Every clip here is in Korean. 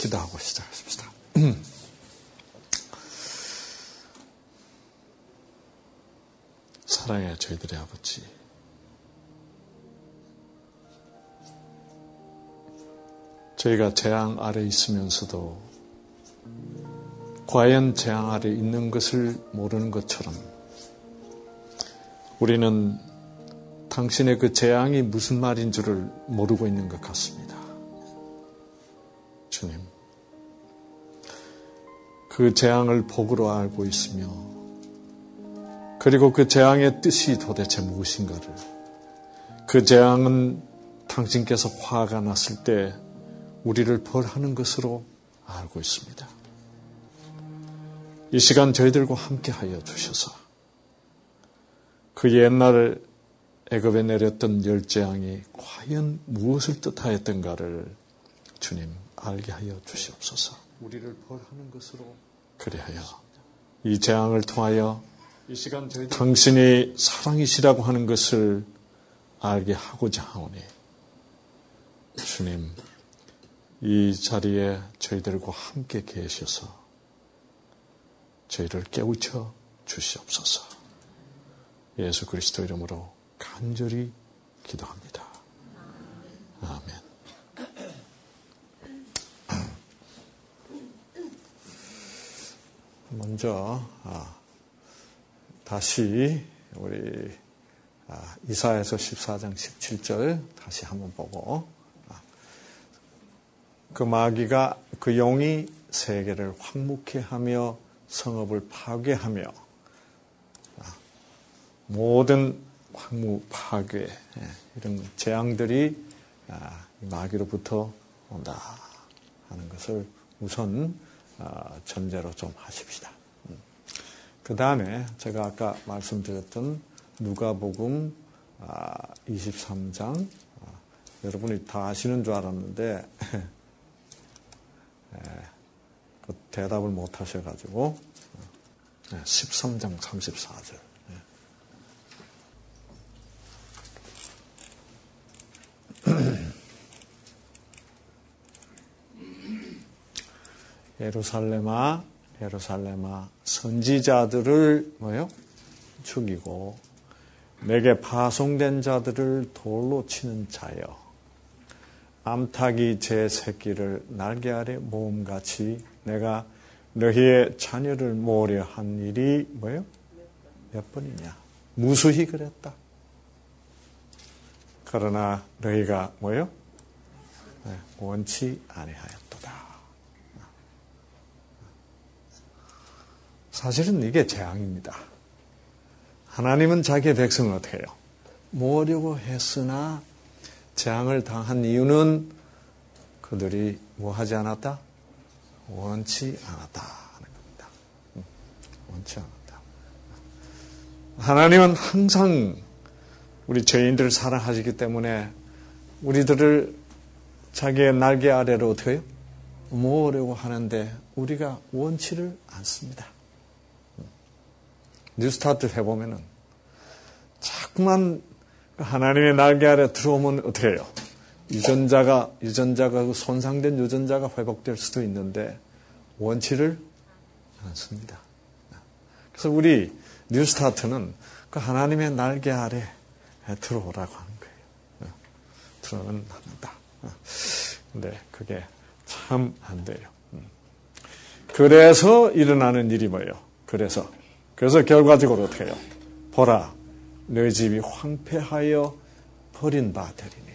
기도하고 시작하십시다. 사랑해 저희들의 아버지, 저희가 재앙 아래 있으면서도 과연 재앙 아래 있는 것을 모르는 것처럼 우리는 당신의 그 재앙이 무슨 말인 줄을 모르고 있는 것 같습니다. 주님, 그 재앙을 복으로 알고 있으며 그리고 그 재앙의 뜻이 도대체 무엇인가를, 그 재앙은 당신께서 화가 났을 때 우리를 벌하는 것으로 알고 있습니다. 이 시간 저희들과 함께 하여 주셔서 그 옛날 애굽에 내렸던 열재앙이 과연 무엇을 뜻하였던가를 주님 알게 하여 주시옵소서. 우리를 벌하는 것으로 그리하여 이 재앙을 통하여 이 시간 당신이 사랑이시라고 하는 것을 알게 하고자 하오니 주님, 이 자리에 저희들과 함께 계셔서 저희를 깨우쳐 주시옵소서. 예수 그리스도 이름으로 간절히 기도합니다. 아멘. 먼저 다시 우리 이사야서 14장 17절 다시 한번 보고, 그 마귀가 그 용이 세계를 황무케 하며 성읍을 파괴하며 모든 황무 파괴 이런 재앙들이 마귀로부터 온다 하는 것을 우선 전제로 좀 하십시다. 그 다음에 제가 아까 말씀드렸던 누가복음 23장, 여러분이 다 아시는 줄 알았는데 그 대답을 못 하셔가지고 13장 34절. 예루살렘아, 예루살렘아, 선지자들을 죽이고 내게 파송된 자들을 돌로 치는 자여, 암탉이 제 새끼를 날개 아래 모음같이 내가 너희의 자녀를 모으려 한 일이 몇 번이냐? 무수히 그랬다. 그러나 너희가 원치 아니하였도다. 사실은 이게 재앙입니다. 하나님은 자기의 백성을 어떻게 해요? 모으려고 했으나 재앙을 당한 이유는 그들이 뭐하지 않았다? 원치 않았다 하는 겁니다. 원치 않았다. 하나님은 항상 우리 죄인들을 사랑하시기 때문에 우리들을 자기의 날개 아래로 어떻게 해요? 모으려고 하는데 우리가 원치를 않습니다. 뉴스타트 해보면은 자꾸만 하나님의 날개 아래 들어오면 어떻게 해요? 유전자가 손상된 유전자가 회복될 수도 있는데 원치를 않습니다. 그래서 우리 뉴스타트는 그 하나님의 날개 아래 들어오라고 하는 거예요. 들어오면 합니다. 근데 그게 참 안 돼요. 그래서 일어나는 일이 뭐예요? 그래서 결과적으로 어떻게 해요? 보라, 너희 집이 황폐하여 버린 바 되리니.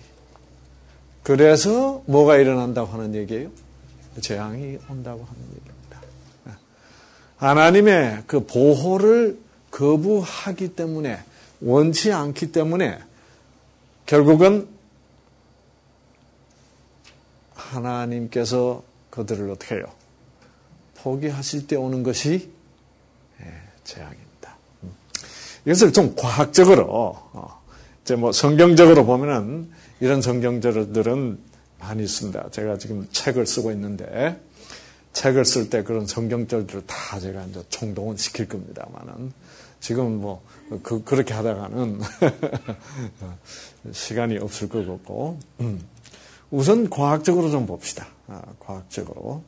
그래서 뭐가 일어난다고 하는 얘기예요? 재앙이 온다고 하는 얘기입니다. 하나님의 그 보호를 거부하기 때문에, 원치 않기 때문에 결국은 하나님께서 그들을 어떻게 해요? 포기하실 때 오는 것이 재앙입니다. 이것을 좀 과학적으로, 이제 성경적으로 보면은 이런 성경절들은 많이 있습니다. 제가 지금 책을 쓰고 있는데, 책을 쓸 때 그런 성경절들을 다 제가 이제 총동원 시킬 겁니다만은, 지금 그렇게 하다가는 시간이 없을 것 같고, 우선 과학적으로 좀 봅시다. 과학적으로.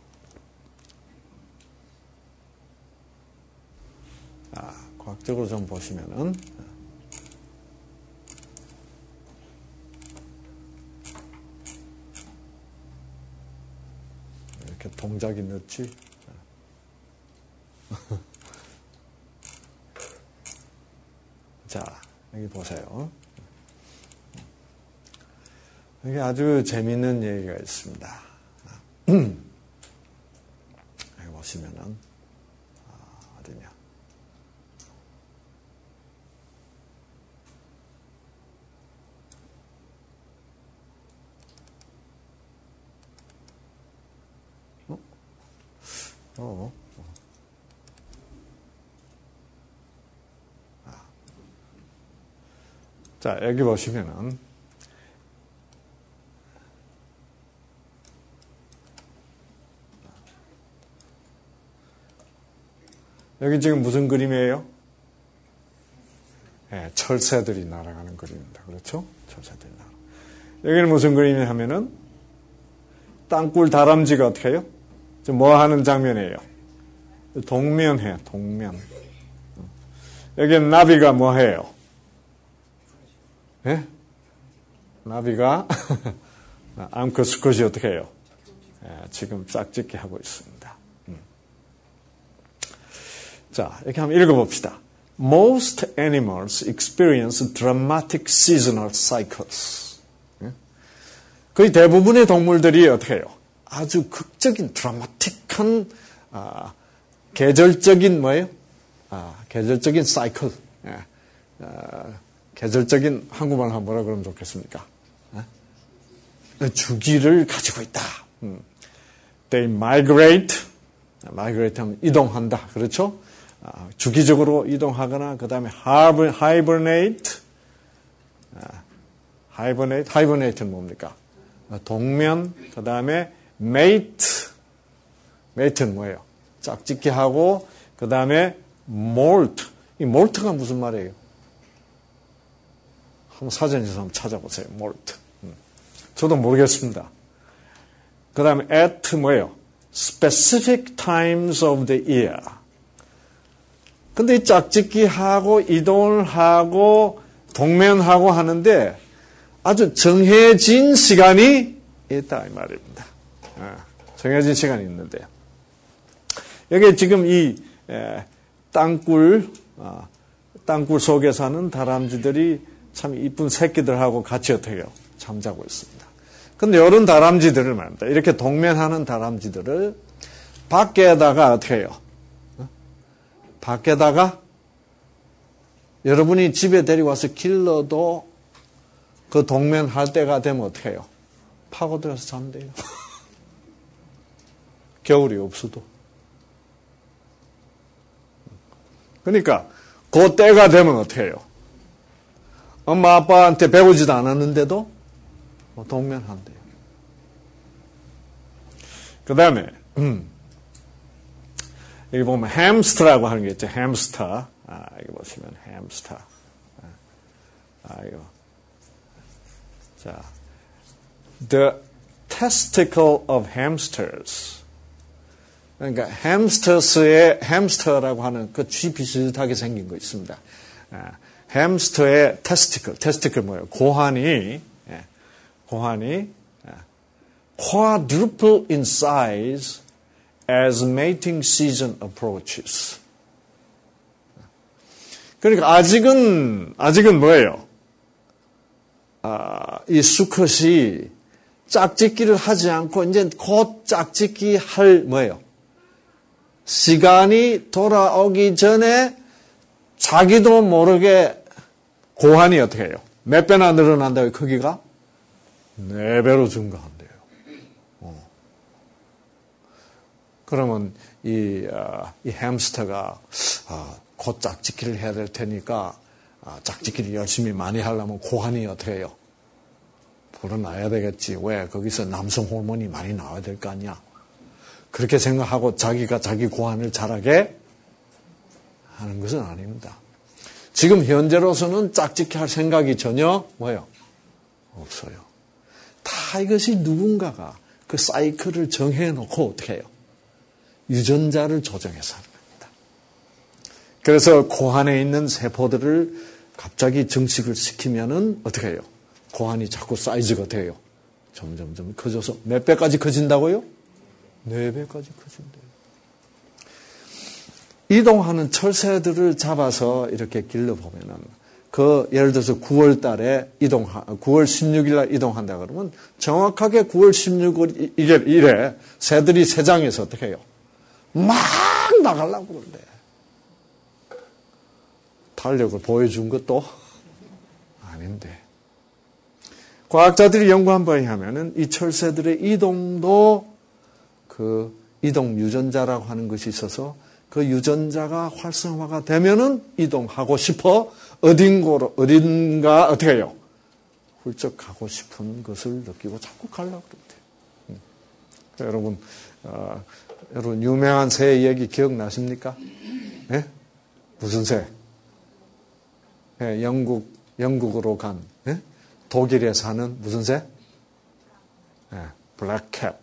과학적으로 좀 보시면은, 이렇게 동작이 늦지? 자, 여기 보세요. 여기 아주 재미있는 얘기가 있습니다. 여기 보시면은, 어디냐. 자, 여기 보시면은, 여기 지금 무슨 그림이에요? 네, 철새들이 날아가는 그림입니다. 그렇죠? 철새들이 날아가는. 여기는 무슨 그림이냐 하면은, 땅굴 다람쥐가 어떻게 해요? 뭐 하는 장면이에요? 동면해요, 동면. 여기는 나비가 뭐 해요? 예? 나비가 암컷 수컷이 어떻게 해요? 지금 짝짓기 하고 있습니다. 자, 이렇게 한번 읽어봅시다. Most animals experience dramatic seasonal cycles. 거의 대부분의 동물들이 어떻게 해요? 아주 극적인 드라마틱한 계절적인 뭐예요? 계절적인 사이클. 계절적인 한국말로 뭐라 그러면 좋겠습니까? 주기를 가지고 있다. They migrate. migrate 하면 이동한다. 그렇죠? 주기적으로 이동하거나 그 다음에 hibernate. hibernate는 뭡니까? 동면. 그 다음에 mate. mate는 뭐예요? 짝짓기 하고 그 다음에 molt. 이 molt가 무슨 말이에요? 한번 사전에서 한번 찾아보세요. molt. 저도 모르겠습니다. 그 다음에 at 뭐예요? specific times of the year. 근데 이 짝짓기 하고 이동을 하고 동면하고 하는데 아주 정해진 시간이 있다 이 말입니다. 정해진 시간이 있는데요. 여기 지금 이 땅굴 속에 사는 다람쥐들이 참 이쁜 새끼들하고 같이 어떻게 해요? 잠자고 있습니다. 근데 이런 다람쥐들을 말입니다. 이렇게 동면하는 다람쥐들을 밖에다가 어떻게 해요? 밖에다가 여러분이 집에 데리고와서 길러도 그 동면할 때가 되면 어떻게 해요? 파고들어서 잠대요. 겨울이 없어도. 그러니까 그 때가 되면 어떻게 해요? 엄마 아빠한테 배우지도 않았는데도 동면한대요. 그 다음에 여기 보면 햄스터라고 하는 게 있죠. 햄스터. 여기 보시면 햄스터. 이거. 자, the testicle of hamsters. 그러니까 햄스터라고 하는 그 쥐 비슷하게 생긴 거 있습니다. 햄스터의 testicle 뭐예요? 고환이 quadruple in size as mating season approaches. 그러니까 아직은 뭐예요? 이 수컷이 짝짓기를 하지 않고 이제 곧 짝짓기 할 뭐예요? 시간이 돌아오기 전에 자기도 모르게 고환이 어떻게 해요? 몇 배나 늘어난다고요? 크기가? 4배로 증가한대요. 그러면 이 햄스터가 곧 짝짓기를 해야 될 테니까 짝짓기를 열심히 많이 하려면 고환이 어떻게 해요? 불어나야 되겠지. 왜? 거기서 남성 호르몬이 많이 나와야 될 거 아니야. 그렇게 생각하고 자기가 자기 고환을 잘하게 하는 것은 아닙니다. 지금 현재로서는 짝짓기 할 생각이 전혀 뭐예요? 없어요. 다 다 이것이 누군가가 그 사이클을 정해놓고 어떻게 해요? 유전자를 조정해서 하는 겁니다. 그래서 코 안에 있는 세포들을 갑자기 증식을 시키면은 어떻게 해요? 코 안이 자꾸 사이즈가 돼요. 점점 커져서 몇 배까지 커진다고요? 4배까지 커진대요. 이동하는 철새들을 잡아서 이렇게 길러보면은 예를 들어서 9월 달에 9월 16일 날 이동한다 그러면 정확하게 9월 16일에 새들이 새장에서 어떻게 해요? 막 나가려고 그러는데 탄력을 보여준 것도 아닌데 과학자들이 연구한 바에 하면은 이 철새들의 이동도 그 이동 유전자라고 하는 것이 있어서 그 유전자가 활성화가 되면은 이동하고 싶어 어딘가 어떻게 해요? 훌쩍 가고 싶은 것을 느끼고 자꾸 가려고 그러대요. 여러분 유명한 새 얘기 기억나십니까? 네? 무슨 새? 네, 영국으로 간 네? 독일에 사는 무슨 새? 네, 블랙캡.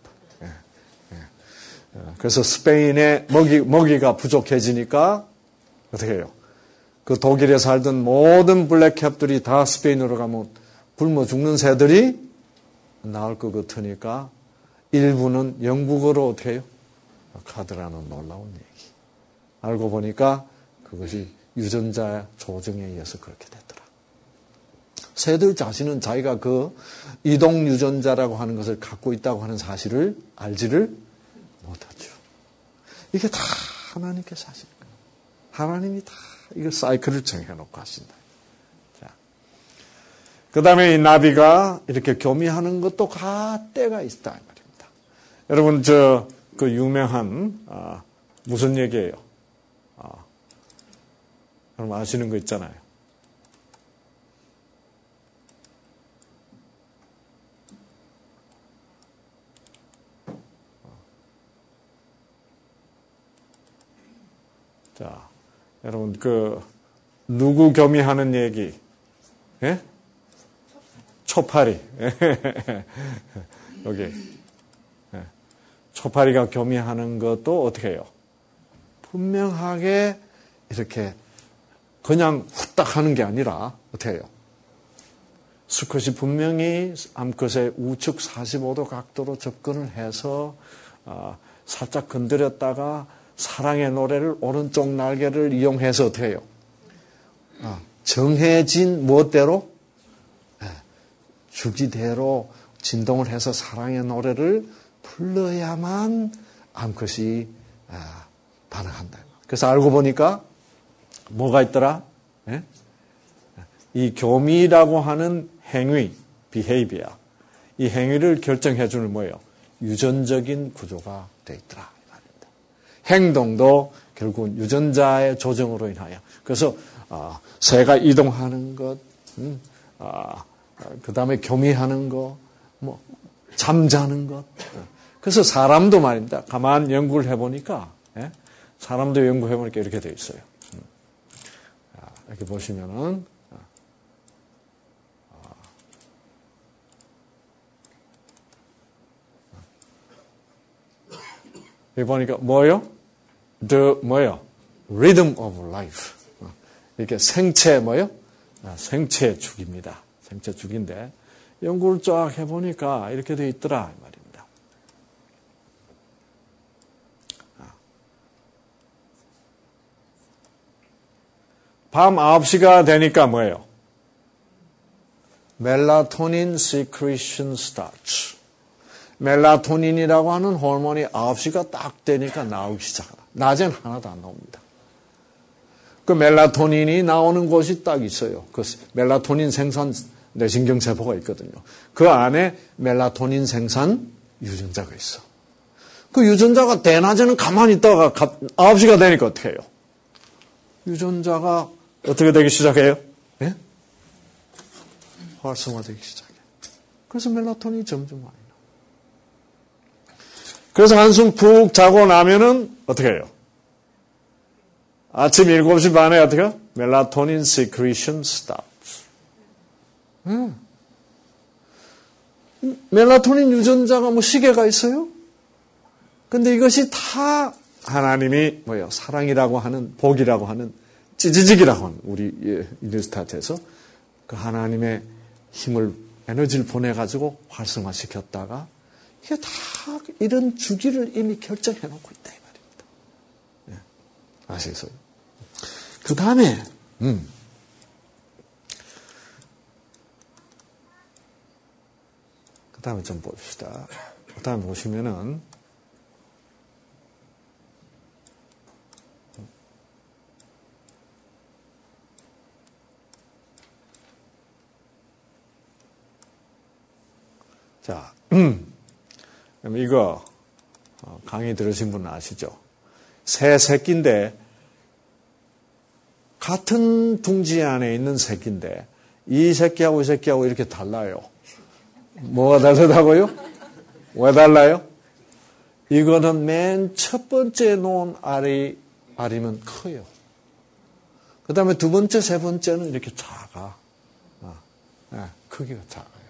그래서 스페인에 먹이가 부족해지니까 어떻게 해요? 그 독일에 살던 모든 블랙캡들이 다 스페인으로 가면 굶어 죽는 새들이 나올 것 같으니까 일부는 영국으로 어떻게 해요? 가더라는 놀라운 얘기. 알고 보니까 그것이 유전자 조정에 의해서 그렇게 됐더라. 새들 자신은 자기가 그 이동 유전자라고 하는 것을 갖고 있다고 하는 사실을 알지를 못하죠. 이게 다 하나님께서 하시는 거예요. 하나님이 다 이거 사이클을 정해놓고 하신다. 자, 그 다음에 이 나비가 이렇게 교미하는 것도 다 때가 있다 이 말입니다. 여러분 그 유명한 무슨 얘기예요? 여러분 아시는 거 있잖아요. 자, 여러분 누구 교미하는 얘기? 예? 초파리. 여기. 예. 초파리가 교미하는 것도 어떻게 해요? 분명하게 이렇게 그냥 후딱 하는 게 아니라 어떻게 해요? 수컷이 분명히 암컷의 우측 45도 각도로 접근을 해서 살짝 건드렸다가 사랑의 노래를 오른쪽 날개를 이용해서 어떻게 해요? 정해진 무엇대로? 주기대로 진동을 해서 사랑의 노래를 불러야만 암컷이 반응한다. 그래서 알고 보니까 뭐가 있더라? 이 교미라고 하는 행위, behavior, 이 행위를 결정해주는 뭐예요? 유전적인 구조가 되어 있더라. 행동도 결국은 유전자의 조정으로 인하여. 그래서 새가 이동하는 것, 그 다음에 교미하는 것, 잠자는 것. 그래서 사람도 말입니다. 가만 연구를 해보니까 사람도 연구해보니까 이렇게 되어 있어요. 이렇게 보시면은 여기 보니까 뭐요? 뭐요? Rhythm of life. 이렇게 생체 뭐요? 생체 축입니다. 생체 축인데 연구를 쫙 해보니까 이렇게 되어 있더라 이 말입니다. 밤 9시가 되니까 뭐예요? 멜라토닌 secretion starts. 멜라토닌이라고 하는 호르몬이 9시가 딱 되니까 나오기 시작하다. 낮엔 하나도 안 나옵니다. 그 멜라토닌이 나오는 곳이 딱 있어요. 그 멜라토닌 생산 뇌신경세포가 있거든요. 그 안에 멜라토닌 생산 유전자가 있어. 그 유전자가 대낮에는 가만히 있다가 9시가 되니까 어떻게 해요? 유전자가 어떻게 되기 시작해요? 예? 활성화되기 시작해요. 그래서 멜라토닌이 점점 많이 나와요. 그래서 한숨 푹 자고 나면은 어떻게 해요? 아침 7시 반에 어떻게 해요? 멜라토닌 secretion stops. 멜라토닌 유전자가 뭐 시계가 있어요? 근데 이것이 다 하나님이 사랑이라고 하는, 복이라고 하는, 찌지직이라고 하는, 우리 뉴스타트에서 그 하나님의 힘을, 에너지를 보내가지고 활성화시켰다가 이게 다 이런 주기를 이미 결정해 놓고 있다, 이 말입니다. 네. 아시겠어요? 그 다음에, 그 다음에 좀 봅시다. 그 다음에 보시면은, 자, 그럼 이거 강의 들으신 분은 아시죠? 새 새끼인데 같은 둥지 안에 있는 새끼인데 이 새끼하고 이 새끼하고 이렇게 달라요. 뭐가 다르다고요? 왜 달라요? 이거는 맨 첫 번째 놓은 알이면 커요. 그 다음에 두 번째, 세 번째는 이렇게 작아. 크기가 작아요.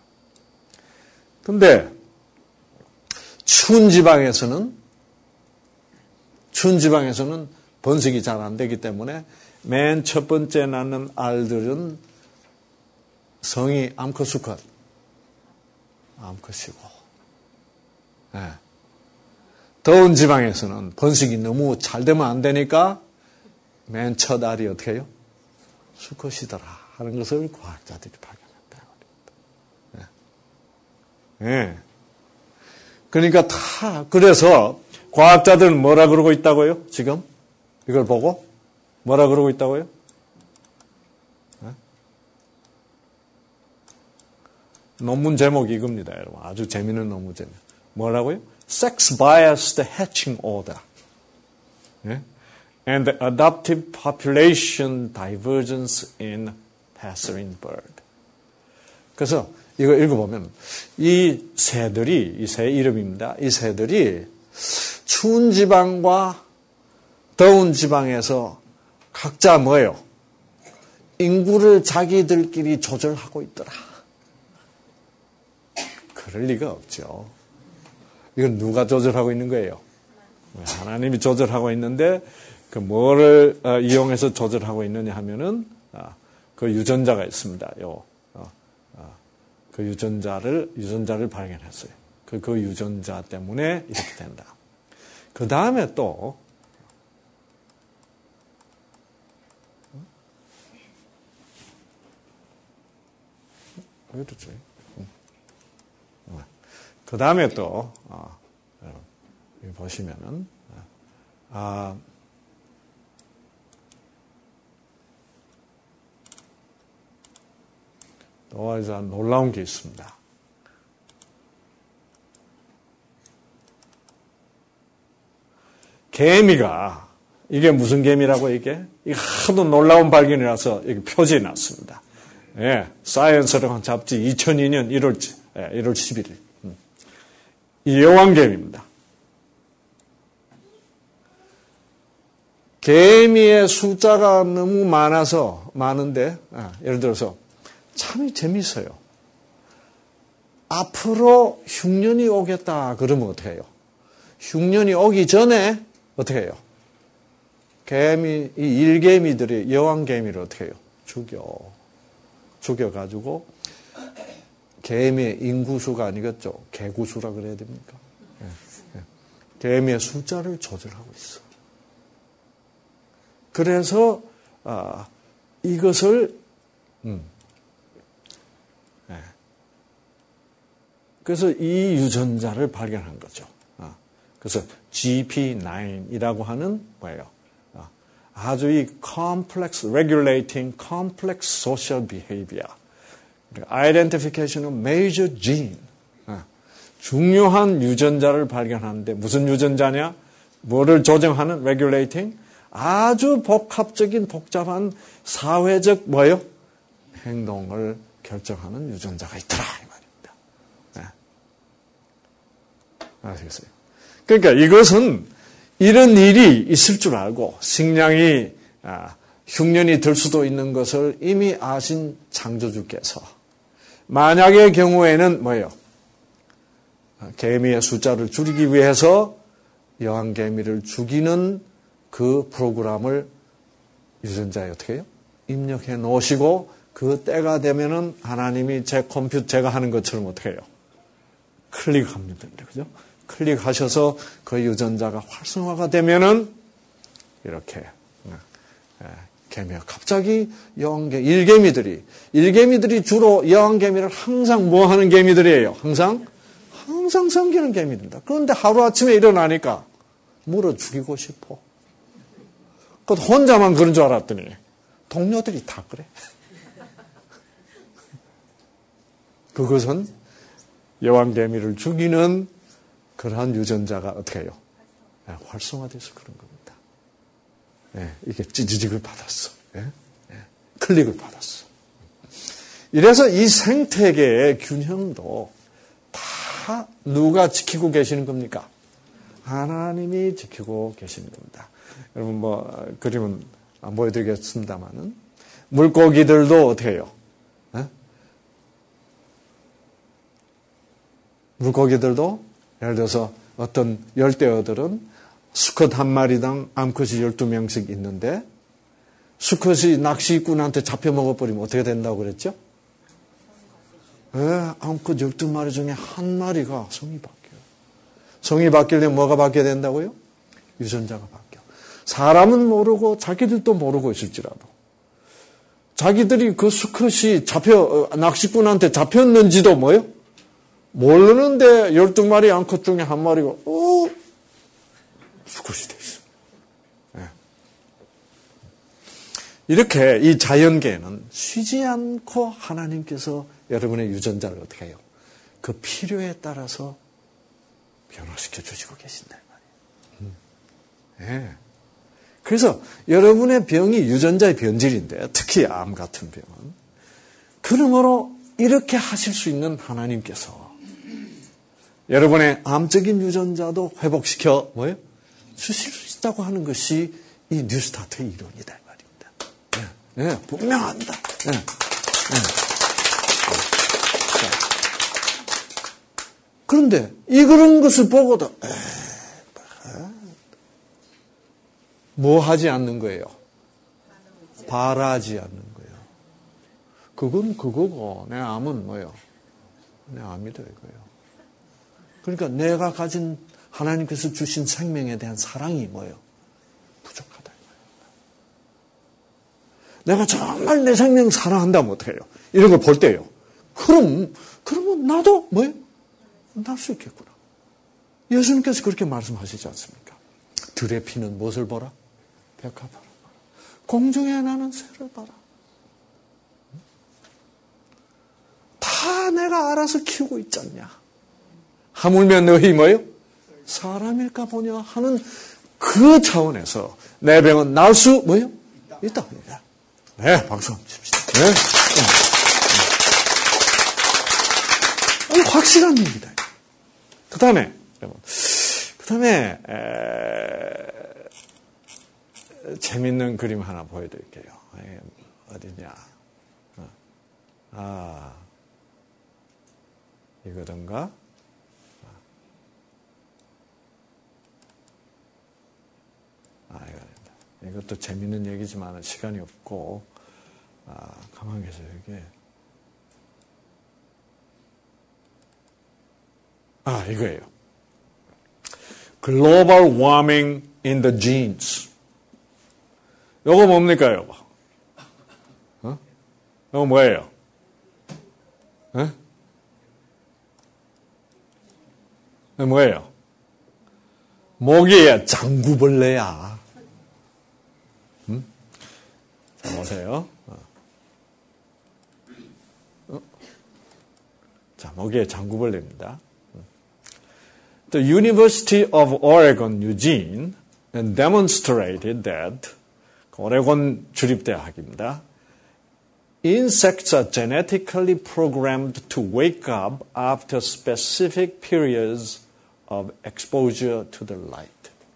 근데 추운 지방에서는 번식이 잘 안 되기 때문에 맨 첫 번째 낳는 알들은 성이 암컷, 수컷, 암컷이고, 더운 지방에서는 번식이 너무 잘 되면 안 되니까 맨 첫 알이 어떻게 해요? 수컷이더라 하는 것을 과학자들이 발견했다. 그러니까 그래서 과학자들은 뭐라 그러고 있다고요? 지금? 이걸 보고? 뭐라 그러고 있다고요? 논문 제목이 이겁니다, 여러분. 아주 재미있는 논문 제목. 뭐라고요? Sex Biased Hatching Order. And the Adaptive Population Divergence in Passerine Bird. 그래서 이거 읽어보면 이 새들이, 이 새 이름입니다. 이 새들이 추운 지방과 더운 지방에서 각자 뭐예요? 인구를 자기들끼리 조절하고 있더라. 그럴 리가 없죠. 이건 누가 조절하고 있는 거예요? 하나님이 조절하고 있는데 그 뭐를 이용해서 조절하고 있느냐 하면은 그 유전자가 있습니다. 그 유전자를 발견했어요. 그 유전자 때문에 이렇게 된다. 그 다음에 또 이렇죠. 그 다음에 또 여기 보시면은 또 이제 놀라운 게 있습니다. 개미가 이게 무슨 개미라고 이게 하도 놀라운 발견이라서 이게 표지에 났습니다. 사이언스라는 잡지 2002년 1월 11일 이 여왕개미입니다. 개미의 숫자가 너무 많은데 예를 들어서 참 재밌어요. 앞으로 흉년이 오겠다 그러면 어떻게 해요? 흉년이 오기 전에 어떻게 해요? 이 일개미들이 여왕개미를 어떻게 해요? 죽여가지고 개미의 인구수가 아니겠죠. 개구수라 그래야 됩니까? 개미의 숫자를 조절하고 있어. 그래서 이것을 그래서 이 유전자를 발견한 거죠. 그래서 GP9이라고 하는 뭐예요? 아주 이 complex regulating complex social behavior, identification of major gene, 중요한 유전자를 발견하는데 무슨 유전자냐? 뭐를 조정하는 regulating? 아주 복잡한 사회적 뭐예요? 행동을 결정하는 유전자가 있더라 이 말입니다. 아시겠어요? 그러니까 이것은 이런 일이 있을 줄 알고 식량이 흉년이 들 수도 있는 것을 이미 아신 창조주께서 만약의 경우에는 뭐예요? 개미의 숫자를 줄이기 위해서 여왕개미를 죽이는 그 프로그램을 유전자에 어떻게 해요? 입력해 놓으시고 그 때가 되면은 하나님이 제 컴퓨터 제가 하는 것처럼 어떻게 해요? 클릭하면 됩니다. 그죠? 클릭하셔서 그 유전자가 활성화가 되면은 이렇게 개미가 갑자기 일개미들이 주로 여왕개미를 항상 뭐 하는 개미들이에요? 항상 섬기는 개미들입니다. 그런데 하루아침에 일어나니까 물어 죽이고 싶어. 그것도 혼자만 그런 줄 알았더니 동료들이 다 그래. 그것은 여왕개미를 죽이는 그러한 유전자가 어떻게 해요? 활성화돼서 그런 겁니다. 이게 찌지직을 받았어. 클릭을 받았어. 이래서 이 생태계의 균형도 다 누가 지키고 계시는 겁니까? 하나님이 지키고 계시는 겁니다. 여러분 그림은 안 보여드리겠습니다만은 물고기들도 어떻게 해요? 물고기들도 예를 들어서 어떤 열대어들은 수컷 한 마리당 암컷이 12명씩 있는데 수컷이 낚시꾼한테 잡혀 먹어버리면 어떻게 된다고 그랬죠? 암컷 12마리 중에 한 마리가 성이 바뀌어요. 성이 바뀌려면 뭐가 바뀌어야 된다고요? 유전자가 바뀌어. 사람은 모르고 자기들도 모르고 있을지라도 자기들이 그 수컷이 낚시꾼한테 잡혔는지도 뭐예요? 모르는데 12마리 암컷 중에 한 마리가 수컷이 돼 있어. 이렇게 이 자연계에는 쉬지 않고 하나님께서 여러분의 유전자를 어떻게 해요? 그 필요에 따라서 변화시켜 주시고 계신단 말이에요. 그래서 여러분의 병이 유전자의 변질인데 특히 암 같은 병은 그러므로 이렇게 하실 수 있는 하나님께서 여러분의 암적인 유전자도 회복시켜 주실 수 있다고 하는 것이 이 뉴스타트의 이론이다 말입니다. 분명합니다. 그런데 그런 것을 보고도 뭐 하지 않는 거예요? 바라지 않는 거예요. 그건 그거고 내 암은 뭐예요? 내 암이다 이거예요. 그러니까 내가 가진 하나님께서 주신 생명에 대한 사랑이 뭐예요? 부족하다. 내가 정말 내 생명 사랑한다면 어떻게 해요? 이런 걸 볼 때요. 그러면 나도 뭐예요? 날 수 있겠구나. 예수님께서 그렇게 말씀하시지 않습니까? 들의 피는 무엇을 보라? 백합화를 보라. 공중에 나는 새를 봐라. 다 내가 알아서 키우고 있지 않냐? 하물며 너희 뭐예요? 사람일까 보냐 하는 그 차원에서 내 병은 나을 수 뭐예요? 있다. 네, 박수 한번 칩시다. 확실한 얘기다. 그 다음에 재밌는 그림 하나 보여드릴게요. 어디냐? 이거던가? 이것도 재밌는 얘기지만 시간이 없고, 가만히 계세요, 이게. 이거예요. Global warming in the genes. 요거 뭡니까, 요거? 요거 뭐예요? 뭐예요? 모기야, 장구벌레야. 자, 보세요. 자, 모기의 장구벌레입니다. The University of Oregon, Eugene demonstrated that, 오레곤 주립대학입니다. Insects are genetically programmed to wake up after specific periods of exposure to the light.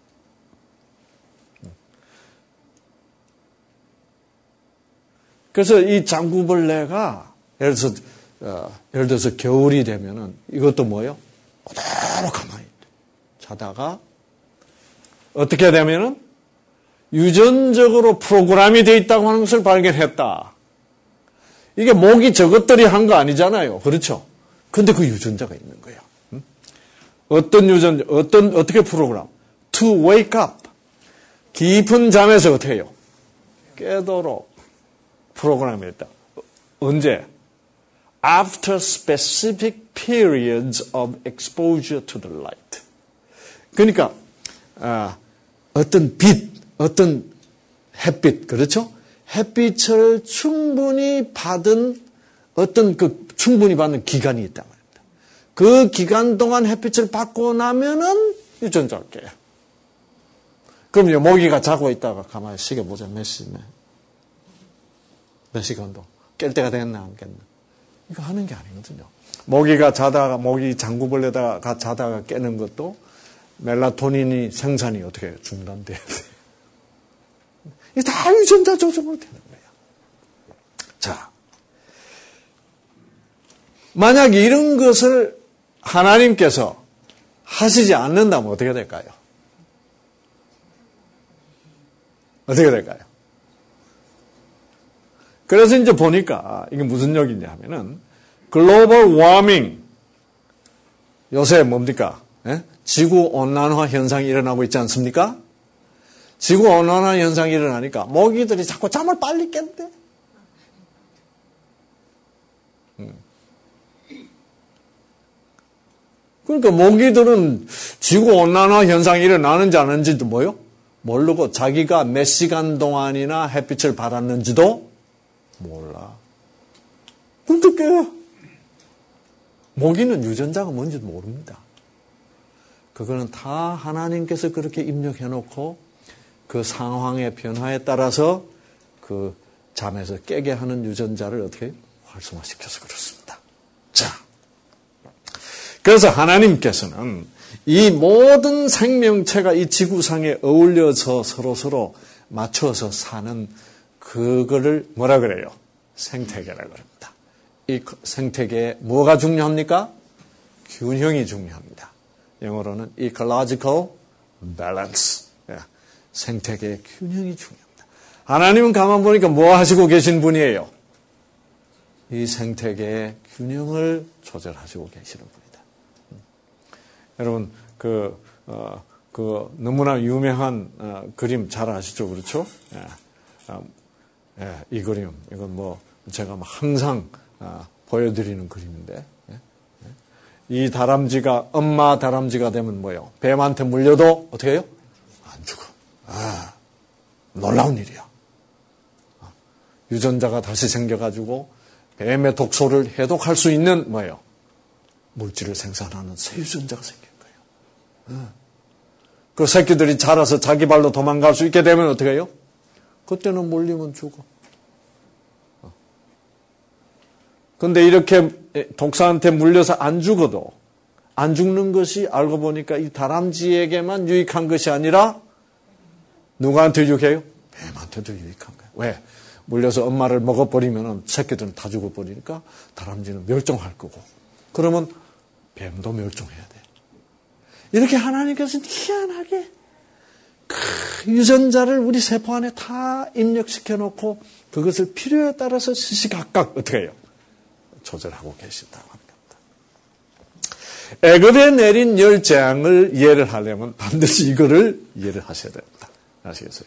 그래서 이 장구벌레가 예를 들어서 겨울이 되면은 이것도 뭐예요? 그대로 가만히 자다가 어떻게 되면은 유전적으로 프로그램이 되어 있다고 하는 것을 발견했다. 이게 목이 저것들이 한 거 아니잖아요. 그렇죠? 근데 그 유전자가 있는 거야. 어떤 유전자, 어떻게 프로그램? To wake up. 깊은 잠에서 어떻게 해요? 깨도록 프로그램이 있다. 언제? After specific periods of exposure to the light. 그러니까 어떤 빛, 어떤 햇빛, 그렇죠? 햇빛을 충분히 받은 어떤 충분히 받는 기간이 있단 말입니다. 그 기간 동안 햇빛을 받고 나면은 유전자가 깨요. 그럼요, 모기가 자고 있다가 가만히 시계 보자. 몇 시간도 깰 때가 됐나 안 깼나. 이거 하는 게 아니거든요. 모기가 자다가, 모기 장구벌레다가 자다가 깨는 것도 멜라토닌이 생산이 어떻게 해요? 중단돼야 돼요. 이게 다 유전자 조정으로 되는 거예요. 자, 만약 이런 것을 하나님께서 하시지 않는다면 어떻게 될까요? 어떻게 될까요? 그래서 이제 보니까 이게 무슨 얘기냐 하면은 글로벌 워밍 요새 뭡니까? 지구 온난화 현상이 일어나고 있지 않습니까? 지구 온난화 현상이 일어나니까 모기들이 자꾸 잠을 빨리 깬대. 그러니까 모기들은 지구 온난화 현상이 일어나는지 안 하는지도 뭐요? 모르고 자기가 몇 시간 동안이나 햇빛을 받았는지도 몰라. 근데 깨요. 모기는 유전자가 뭔지도 모릅니다. 그거는 다 하나님께서 그렇게 입력해놓고 그 상황의 변화에 따라서 그 잠에서 깨게 하는 유전자를 어떻게 활성화시켜서 그렇습니다. 자, 그래서 하나님께서는 이 모든 생명체가 이 지구상에 어울려서 서로 맞춰서 사는 그거를 뭐라 그래요? 생태계라고 합니다. 이 생태계에 뭐가 중요합니까? 균형이 중요합니다. 영어로는 ecological balance. 생태계의 균형이 중요합니다. 하나님은 가만 보니까 뭐 하시고 계신 분이에요? 이 생태계의 균형을 조절하시고 계시는 분이다. 여러분, 너무나 유명한 그림 잘 아시죠? 그렇죠? 이 그림, 이건 뭐, 제가 항상 보여드리는 그림인데, 이 다람쥐가, 엄마 다람쥐가 되면 뭐예요? 뱀한테 물려도 어떻게 해요? 안 죽어. 놀라운 일이야. 유전자가 다시 생겨가지고 뱀의 독소를 해독할 수 있는 뭐예요? 물질을 생산하는 새 유전자가 생긴 거예요. 그 새끼들이 자라서 자기 발로 도망갈 수 있게 되면 어떻게 해요? 그때는 물리면 죽어. 근데 이렇게 독사한테 물려서 안 죽어도 안 죽는 것이 알고 보니까 이 다람쥐에게만 유익한 것이 아니라 누구한테 유익해요? 뱀한테도 유익한 거예요. 왜? 물려서 엄마를 먹어버리면 새끼들은 다 죽어버리니까 다람쥐는 멸종할 거고 그러면 뱀도 멸종해야 돼. 이렇게 하나님께서는 희한하게 그 유전자를 우리 세포 안에 다 입력시켜 놓고 그것을 필요에 따라서 시시각각 어떻게 해요? 조절하고 계신다고 합니다. 애굽에 내린 열 재앙을 이해를 하려면 반드시 이거를 이해를 하셔야 됩니다. 아시겠어요?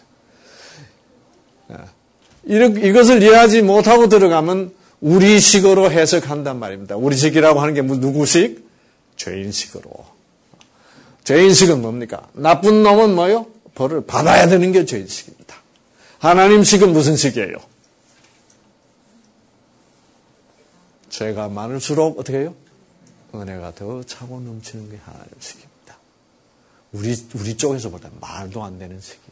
이것을 이해하지 못하고 들어가면 우리식으로 해석한단 말입니다. 우리식이라고 하는 게 누구식? 죄인식으로. 죄인식은 뭡니까? 나쁜 놈은 뭐요? 벌을 받아야 되는 게 죄인식입니다. 하나님식은 무슨 식이에요? 죄가 많을수록 어떻게 해요? 은혜가 더 차고 넘치는 게 하나님식입니다. 우리 쪽에서 볼 때 말도 안 되는 식이에요.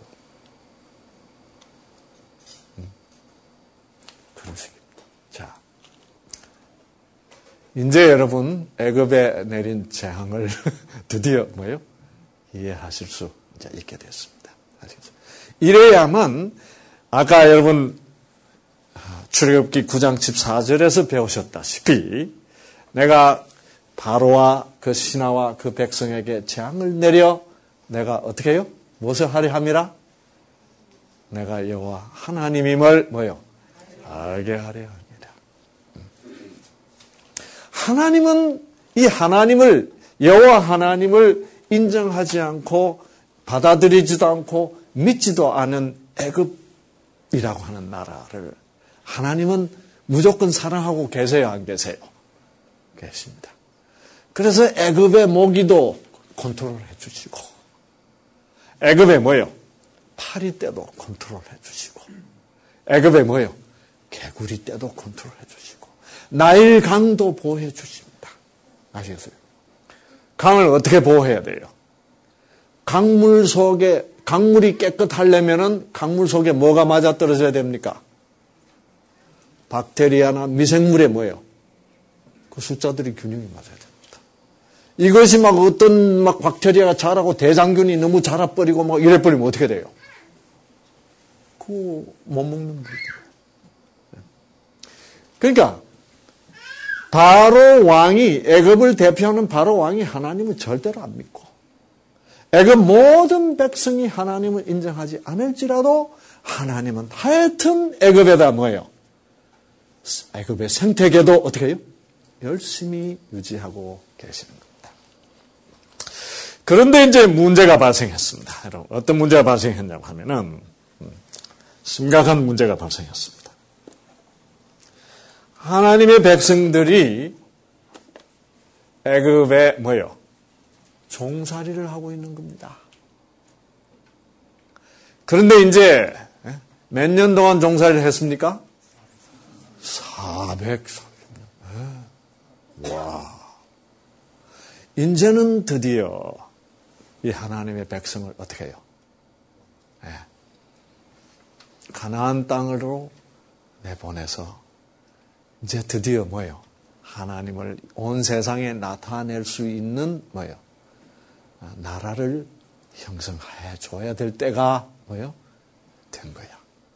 그런 식입니다. 자, 이제 여러분 애굽에 내린 재앙을 드디어 뭐예요? 이해하실 수 이제 있게 됐습니다. 아시겠죠? 이래야만 아까 여러분 출애굽기 9장 14절에서 배우셨다시피 내가 바로와 그 신하와 그 백성에게 재앙을 내려 내가 어떻게 해요? 무엇을 하려 함이라? 내가 여호와 하나님임을 뭐요? 알게 하려 합니다. 하나님은 이 하나님을 여호와 하나님을 인정하지 않고 받아들이지도 않고 믿지도 않은 애굽이라고 하는 나라를 하나님은 무조건 사랑하고 계세요, 안 계세요? 계십니다. 그래서 애굽의 모기도 컨트롤해 주시고 애굽의 뭐요? 파리 때도 컨트롤해 주시고 애굽의 뭐요? 개구리 때도 컨트롤해 주시고 나일 강도 보호해 주십니다. 아시겠어요? 강을 어떻게 보호해야 돼요? 강물 속에 강물이 깨끗하려면은 강물 속에 뭐가 맞아떨어져야 됩니까? 박테리아나 미생물에 뭐예요? 그 숫자들이 균형이 맞아야 됩니다. 이것이 막 어떤 막 박테리아가 자라고 대장균이 너무 자라버리고 막 이래버리면 어떻게 돼요? 그거 못 먹는 거예요. 그러니까 바로 왕이 애굽을 대표하는 바로 왕이 하나님을 절대로 안 믿고 애굽 모든 백성이 하나님을 인정하지 않을지라도 하나님은 하여튼 애굽에다 뭐예요? 애굽의 생태계도 어떻게 해요? 열심히 유지하고 계시는 겁니다. 그런데 이제 문제가 발생했습니다. 여러분, 어떤 문제가 발생했냐고 하면은 심각한 문제가 발생했습니다. 하나님의 백성들이 애굽에 뭐예요? 종살이를 하고 있는 겁니다. 그런데 이제 몇 년 동안 종살이를 했습니까? 430년. 와. 이제는 드디어 이 하나님의 백성을 어떻게 해요? 가나안 땅으로 내보내서 이제 드디어 뭐예요? 하나님을 온 세상에 나타낼 수 있는 뭐예요? 나라를 형성해 줘야 될 때가 뭐예요? 된 거야.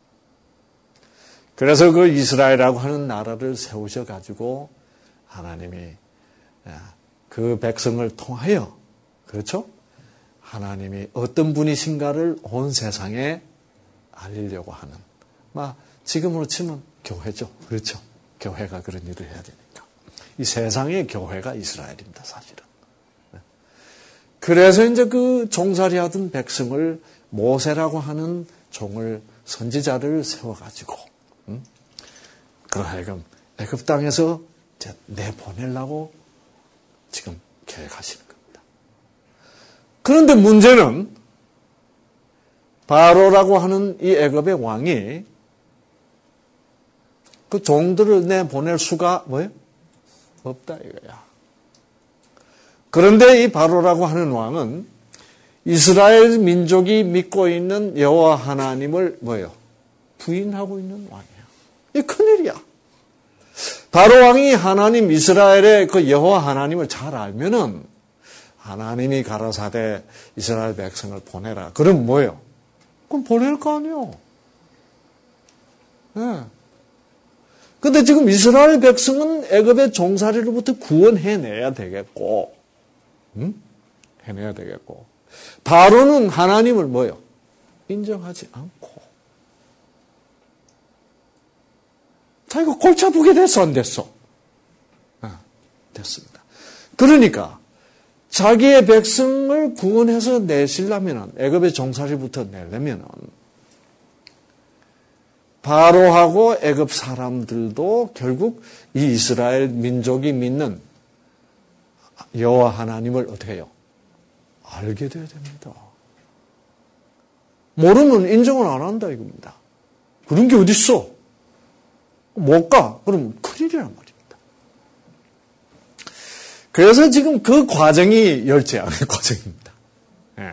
그래서 그 이스라엘이라고 하는 나라를 세우셔 가지고 하나님이 그 백성을 통하여 그렇죠? 하나님이 어떤 분이신가를 온 세상에 알리려고 하는 지금으로 치면 교회죠. 그렇죠? 교회가 그런 일을 해야 되니까. 이 세상의 교회가 이스라엘입니다. 사실은. 그래서 이제 그 종살이하던 백성을 모세라고 하는 종을 선지자를 세워가지고 그러하여금 애굽 땅에서 내보내려고 지금 계획하시는 겁니다. 그런데 문제는 바로라고 하는 이 애굽의 왕이 그 종들을 내보낼 수가 뭐예요? 없다 이거야. 그런데 이 바로라고 하는 왕은 이스라엘 민족이 믿고 있는 여호와 하나님을 뭐예요? 부인하고 있는 왕이에요. 이 큰일이야. 바로 왕이 하나님 이스라엘의 그 여호와 하나님을 잘 알면은 하나님이 가라사대 이스라엘 백성을 보내라. 그럼 뭐예요? 그럼 보낼 거 아니에요. 네. 근데 지금 이스라엘 백성은 애굽의 종살이로부터 구원해내야 되겠고, 해내야 되겠고, 바로는 하나님을 뭐예요? 인정하지 않고. 자기가 골치 아프게 됐어, 안 됐어? 됐습니다. 그러니까, 자기의 백성을 구원해서 내시려면, 애굽의 종살이부터 내려면, 바로하고 애굽 사람들도 결국 이 이스라엘 민족이 믿는 여호와 하나님을 어떻게 해요? 알게 돼야 됩니다. 모르면 인정을 안 한다 이겁니다. 그런 게 어디 있어? 못 가? 그럼 큰일이란 말입니다. 그래서 지금 그 과정이 열재앙의 과정입니다. 예.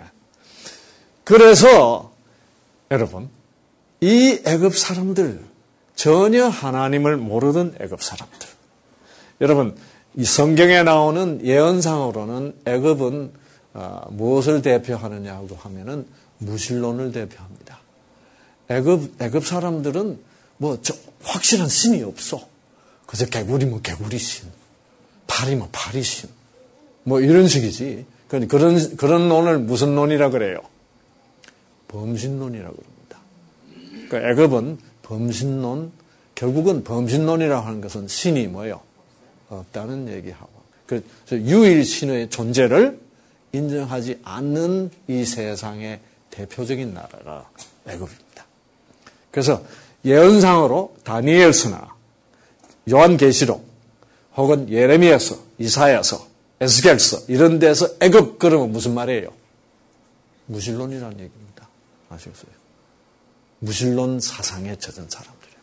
그래서 여러분 이 애굽 사람들 전혀 하나님을 모르던 애굽 사람들 여러분 이 성경에 나오는 예언상으로는 애굽은 무엇을 대표하느냐고 하면은 무신론을 대표합니다. 애굽 사람들은 뭐 확실한 신이 없어. 그래서 개구리면 개구리 신. 팔이면 팔이신. 뭐 이런 식이지. 그런 논을 무슨 논이라 그래요? 범신론이라고 그럽니다. 그러니까 애굽은 범신론, 결국은 범신론이라고 하는 것은 신이 뭐예요? 없다는 얘기하고. 그래서 유일신의 존재를 인정하지 않는 이 세상의 대표적인 나라가 애굽입니다. 그래서 예언상으로 다니엘서나 요한계시록 혹은 예레미야서, 이사야서, 에스겔서 이런 데서 애굽 그러면 무슨 말이에요? 무신론이라는 얘기입니다. 아시겠어요? 무신론 사상에 젖은 사람들이에요.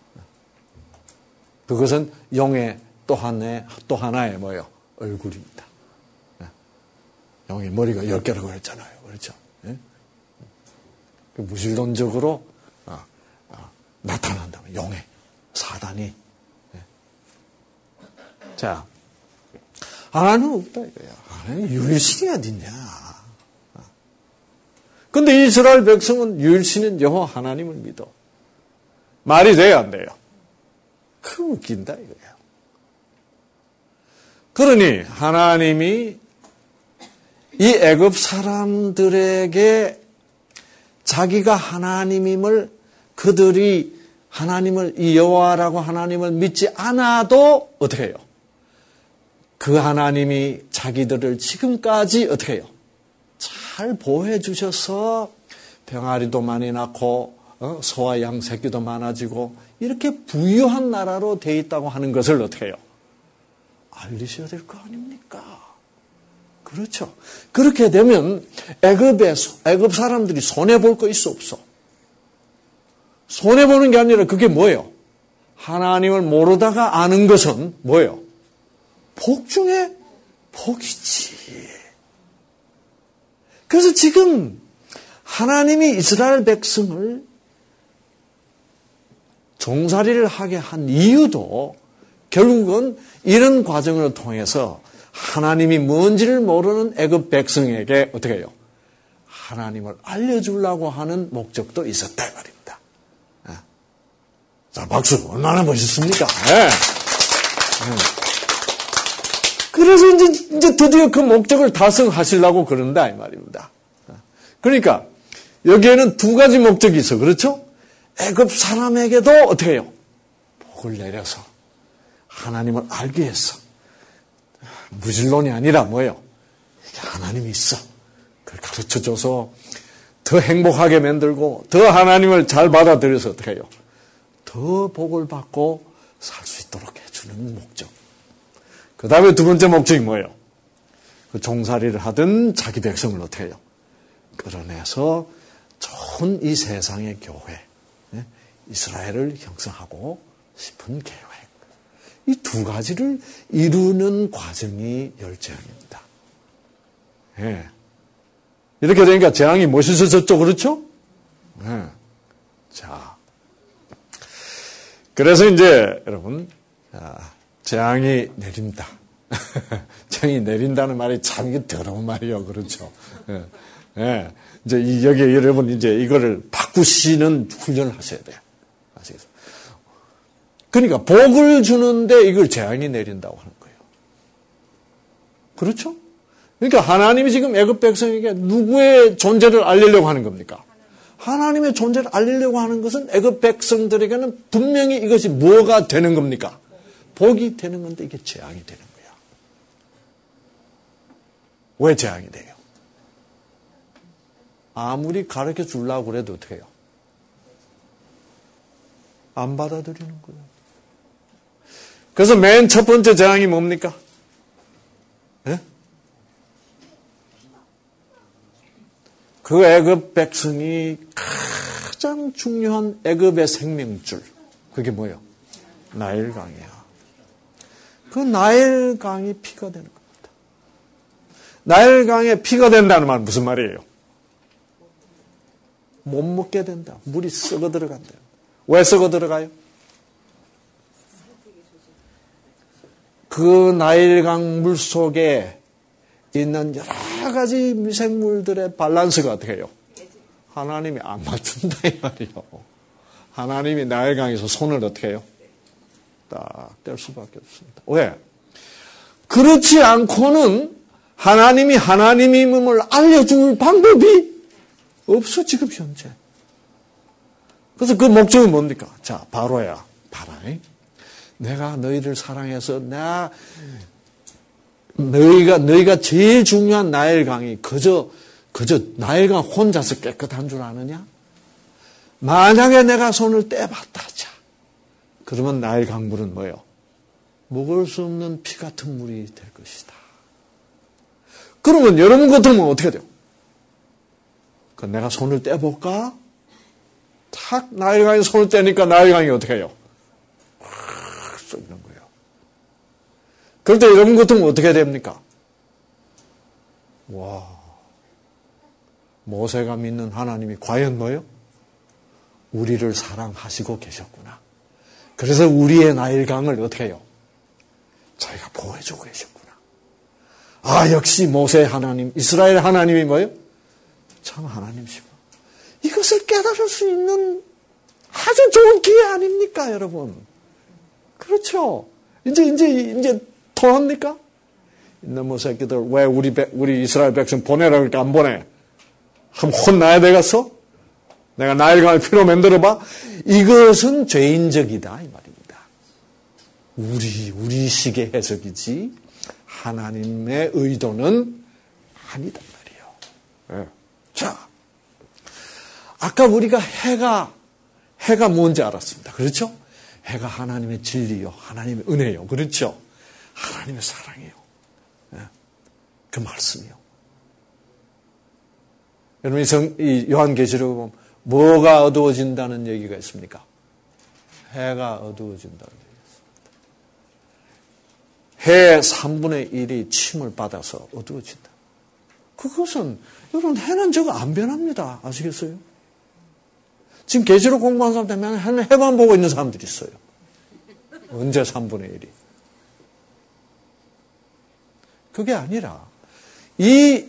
그것은 용의 또 하나의 뭐예요? 얼굴입니다. 용의 머리가 10개라고 했잖아요. 그렇죠? 무신론적으로 나타난다면 용의 사단이. 자, 하나님은 없다 이거야. 하나님 유일신이 어딨냐. 근데 이스라엘 백성은 유일신인 여호와 하나님을 믿어. 말이 돼요, 안 돼요? 그 웃긴다 이거야. 그러니 하나님이 이 애굽 사람들에게 자기가 하나님임을 그들이 하나님을 이 여호와라고 하나님을 믿지 않아도 어떻게 해요? 그 하나님이 자기들을 지금까지 어떻게 해요? 잘 보호해 주셔서 병아리도 많이 낳고 소와 양 새끼도 많아지고 이렇게 부유한 나라로 돼 있다고 하는 것을 어떻게 해요? 알리셔야 될 거 아닙니까? 그렇죠. 그렇게 되면 애굽 사람들이 손해볼 거 있어 없어? 손해보는 게 아니라 그게 뭐예요? 하나님을 모르다가 아는 것은 뭐예요? 복 중에 복이지. 그래서 지금 하나님이 이스라엘 백성을 종살이를 하게 한 이유도 결국은 이런 과정을 통해서 하나님이 뭔지를 모르는 애굽 백성에게 어떻게 해요? 하나님을 알려주려고 하는 목적도 있었다 이 말입니다. 자, 박수. 얼마나 멋있습니까? 네. 그래서 이제 드디어 그 목적을 달성하시려고 그런다 이 말입니다. 그러니까 여기에는 두 가지 목적이 있어. 그렇죠? 애굽 사람에게도 어떻게 해요? 복을 내려서 하나님을 알게 했어. 무신론이 아니라 뭐예요? 하나님이 있어. 그걸 가르쳐줘서 더 행복하게 만들고 더 하나님을 잘 받아들여서 어떻게 해요? 더 복을 받고 살 수 있도록 해주는 목적. 그 다음에 두 번째 목적이 뭐예요? 그 종살이를 하던 자기 백성을 어떻게 해요? 끌어내서 좋은 이 세상의 교회, 이스라엘을 형성하고 싶은 계획. 이 두 가지를 이루는 과정이 열재앙입니다. 예. 이렇게 되니까 재앙이 멋있어졌죠, 그렇죠? 예. 자. 그래서 이제, 여러분, 재앙이 내린다. 재앙이 내린다는 말이 참 이게 더러운 말이요, 그렇죠? 예. 예. 이제 여기 여러분 이제 이거를 바꾸시는 훈련을 하셔야 돼요. 아시겠어요? 그러니까 복을 주는데 이걸 재앙이 내린다고 하는 거예요. 그렇죠? 그러니까 하나님이 지금 애굽 백성에게 누구의 존재를 알리려고 하는 겁니까? 하나님의 존재를 알리려고 하는 것은 애굽 백성들에게는 분명히 이것이 뭐가 되는 겁니까? 복이 되는 건데 이게 재앙이 되는 거야. 왜 재앙이 돼요? 아무리 가르쳐 주려고 그래도 어떻게 해요? 안 받아들이는 거예요. 그래서 맨 첫 번째 재앙이 뭡니까? 네? 그 애굽 백성이 가장 중요한 애굽의 생명줄. 그게 뭐예요? 나일강이야. 그 나일강이 피가 되는 겁니다. 나일강에 피가 된다는 말은 무슨 말이에요? 못 먹게 된다. 물이 썩어 들어간다. 왜 썩어 들어가요? 그 나일강 물 속에 있는 여러 가지 미생물들의 밸런스가 어떻게 해요? 하나님이 안 맞춘다 이 말이에요. 하나님이 나일강에서 손을 어떻게 해요? 딱 뗄 수밖에 없습니다. 왜? 그렇지 않고는 하나님이 하나님임을 알려줄 방법이 없어, 지금 현재. 그래서 그 목적은 뭡니까? 자, 바로야. 봐라. 내가 너희를 사랑해서 너희가 제일 중요한 나일강이 그저 나일강 혼자서 깨끗한 줄 아느냐? 만약에 내가 손을 떼봤다 하자. 그러면 나일강 물은 뭐예요? 먹을 수 없는 피 같은 물이 될 것이다. 그러면 여러분 같으면 어떻게 돼요? 내가 손을 떼볼까? 탁 나일강에 손을 떼니까 나일강이 어떻게 해요? 확 쏟는 거예요. 그럴 때 여러분 같으면 어떻게 됩니까? 와, 모세가 믿는 하나님이 과연 뭐예요? 우리를 사랑하시고 계셨구나. 그래서 우리의 나일강을 어떻게 해요? 자기가 보호해주고 계셨구나. 아, 역시 모세 하나님, 이스라엘 하나님이 뭐예요? 참 하나님이시고. 이것을 깨달을 수 있는 아주 좋은 기회 아닙니까, 여러분? 그렇죠? 이제 통합니까? 이놈의 새끼들, 왜 우리 이스라엘 백성 보내라 그러니까 안 보내? 한번 혼나야 되겠어? 내가 나일강을 피로 만들어봐? 이것은 죄인적이다, 이 말입니다. 우리식의 해석이지, 하나님의 의도는 아니다, 말이에요. 네. 자, 아까 우리가 해가 뭔지 알았습니다. 그렇죠? 해가 하나님의 진리요, 하나님의 은혜요. 그렇죠? 하나님의 사랑이요. 네. 그 말씀이요. 여러분, 이 요한계시록을 보면 뭐가 어두워진다는 얘기가 있습니까? 해가 어두워진다는 얘기가 있습니다. 해의 3분의 1이 침을 받아서 어두워진다. 그것은, 여러분, 해는 저거 안 변합니다. 아시겠어요? 지금 계시록 공부하는 사람 때문에 해는 해만 보고 있는 사람들이 있어요. 언제 3분의 1이? 그게 아니라, 이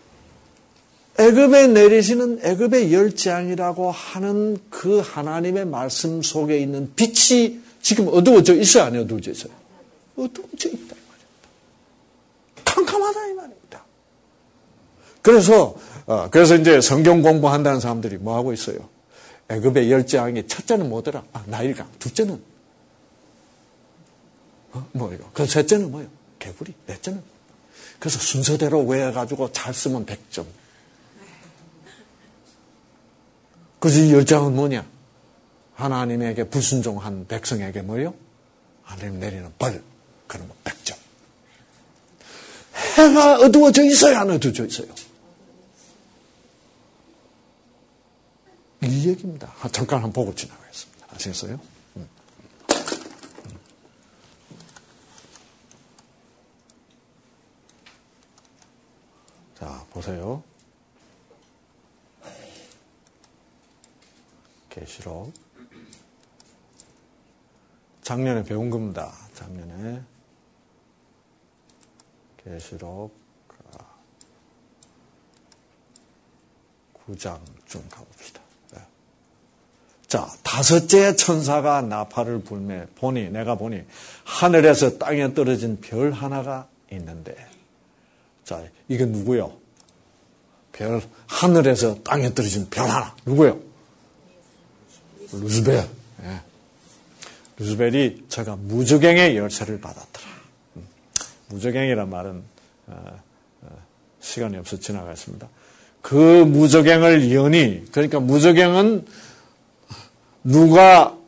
애굽에 내리시는 애굽의 열재앙이라고 하는 그 하나님의 말씀 속에 있는 빛이 지금 어두워져 있어요? 안 어두워져 있어요? 어두워져 있다, 이 말입니다. 캄캄하다, 이 말입니다. 그래서 이제 성경 공부한다는 사람들이 뭐 하고 있어요? 애굽의 열재앙이 첫째는 뭐더라? 나일강. 둘째는 뭐예요? 그 셋째는 뭐예요? 개구리. 넷째는. 그래서 순서대로 외워가지고 잘 쓰면 100점. 그래서 이 열장은 뭐냐? 하나님에게 불순종한 백성에게 뭐예요? 하나님 내리는 벌. 그러면 100점. 해가 어두워져 있어요? 안 어두워져 있어요? 이 얘기입니다. 잠깐 한번 보고 지나가겠습니다. 아시겠어요? 자, 보세요. 계시록. 작년에 배운 겁니다. 작년에. 계시록 9장 좀 가봅시다. 네. 자, 다섯째 천사가 나팔을 불매 내가 보니 하늘에서 땅에 떨어진 별 하나가 있는데, 자, 이게 누구요? 하늘에서 땅에 떨어진 별 하나. 누구요? 루스벨. 예. 루스벨이 제가 무저갱의 열쇠를 받았더라. 무저갱이란 말은 시간이 없어 지나가겠습니다. 그 무저갱을 여니, 그러니까 무저갱은 누가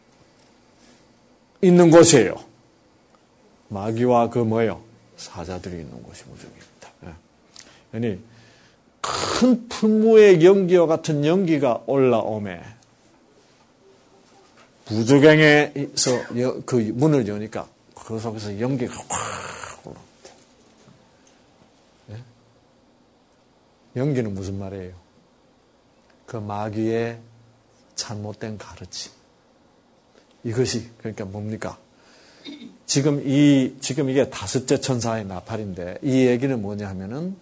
있는 곳이에요? 마귀와 그 뭐예요? 사자들이 있는 곳이 무저갱입니다. 예. 여니 큰 풀무의 연기와 같은 연기가 올라오매 무저갱에서 그 문을 여니까 그 속에서 연기가 확 올라옵니다. 네? 연기는 무슨 말이에요? 그 마귀의 잘못된 가르침. 이것이 그러니까 뭡니까? 지금 이게 다섯째 천사의 나팔인데 이 얘기는 뭐냐 하면은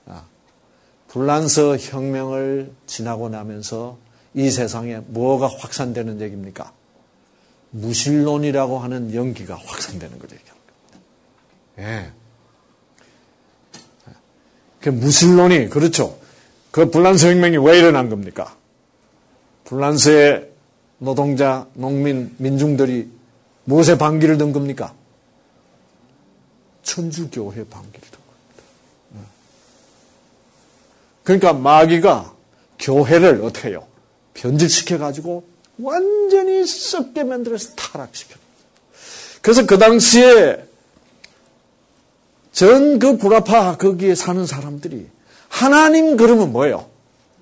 불란서 혁명을 지나고 나면서 이 세상에 뭐가 확산되는 얘기입니까? 무신론이라고 하는 연기가 확산되는 거죠. 예. 그 무신론이, 그렇죠. 그 불란서 혁명이 왜 일어난 겁니까? 불란서의 노동자, 농민, 민중들이 무엇에 반기를 든 겁니까? 천주교회 반기를 든 겁니다. 그러니까 마귀가 교회를 어떻게 해요? 변질시켜가지고 완전히 썩게 만들어서 타락시켜요. 그래서 그 당시에 전 그 구라파 거기에 사는 사람들이 하나님 그러면 뭐예요?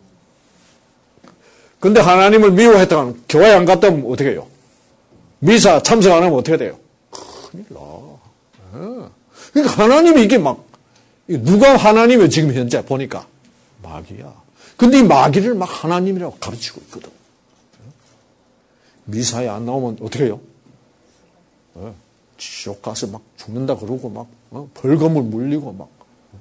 근데 하나님을 미워했다면 교회 안 갔다 오면 어떻게 해요? 미사 참석 안 하면 어떻게 돼요? 큰일 나. 그러니까 하나님이 이게 막 누가 하나님이에요 지금 현재 보니까? 마귀야. 근데 이 마귀를 막 하나님이라고 가르치고 있거든. 미사에 안 나오면 어떻게 해요? 지옥 가서 막 죽는다 그러고 막 벌금을 물리고 막.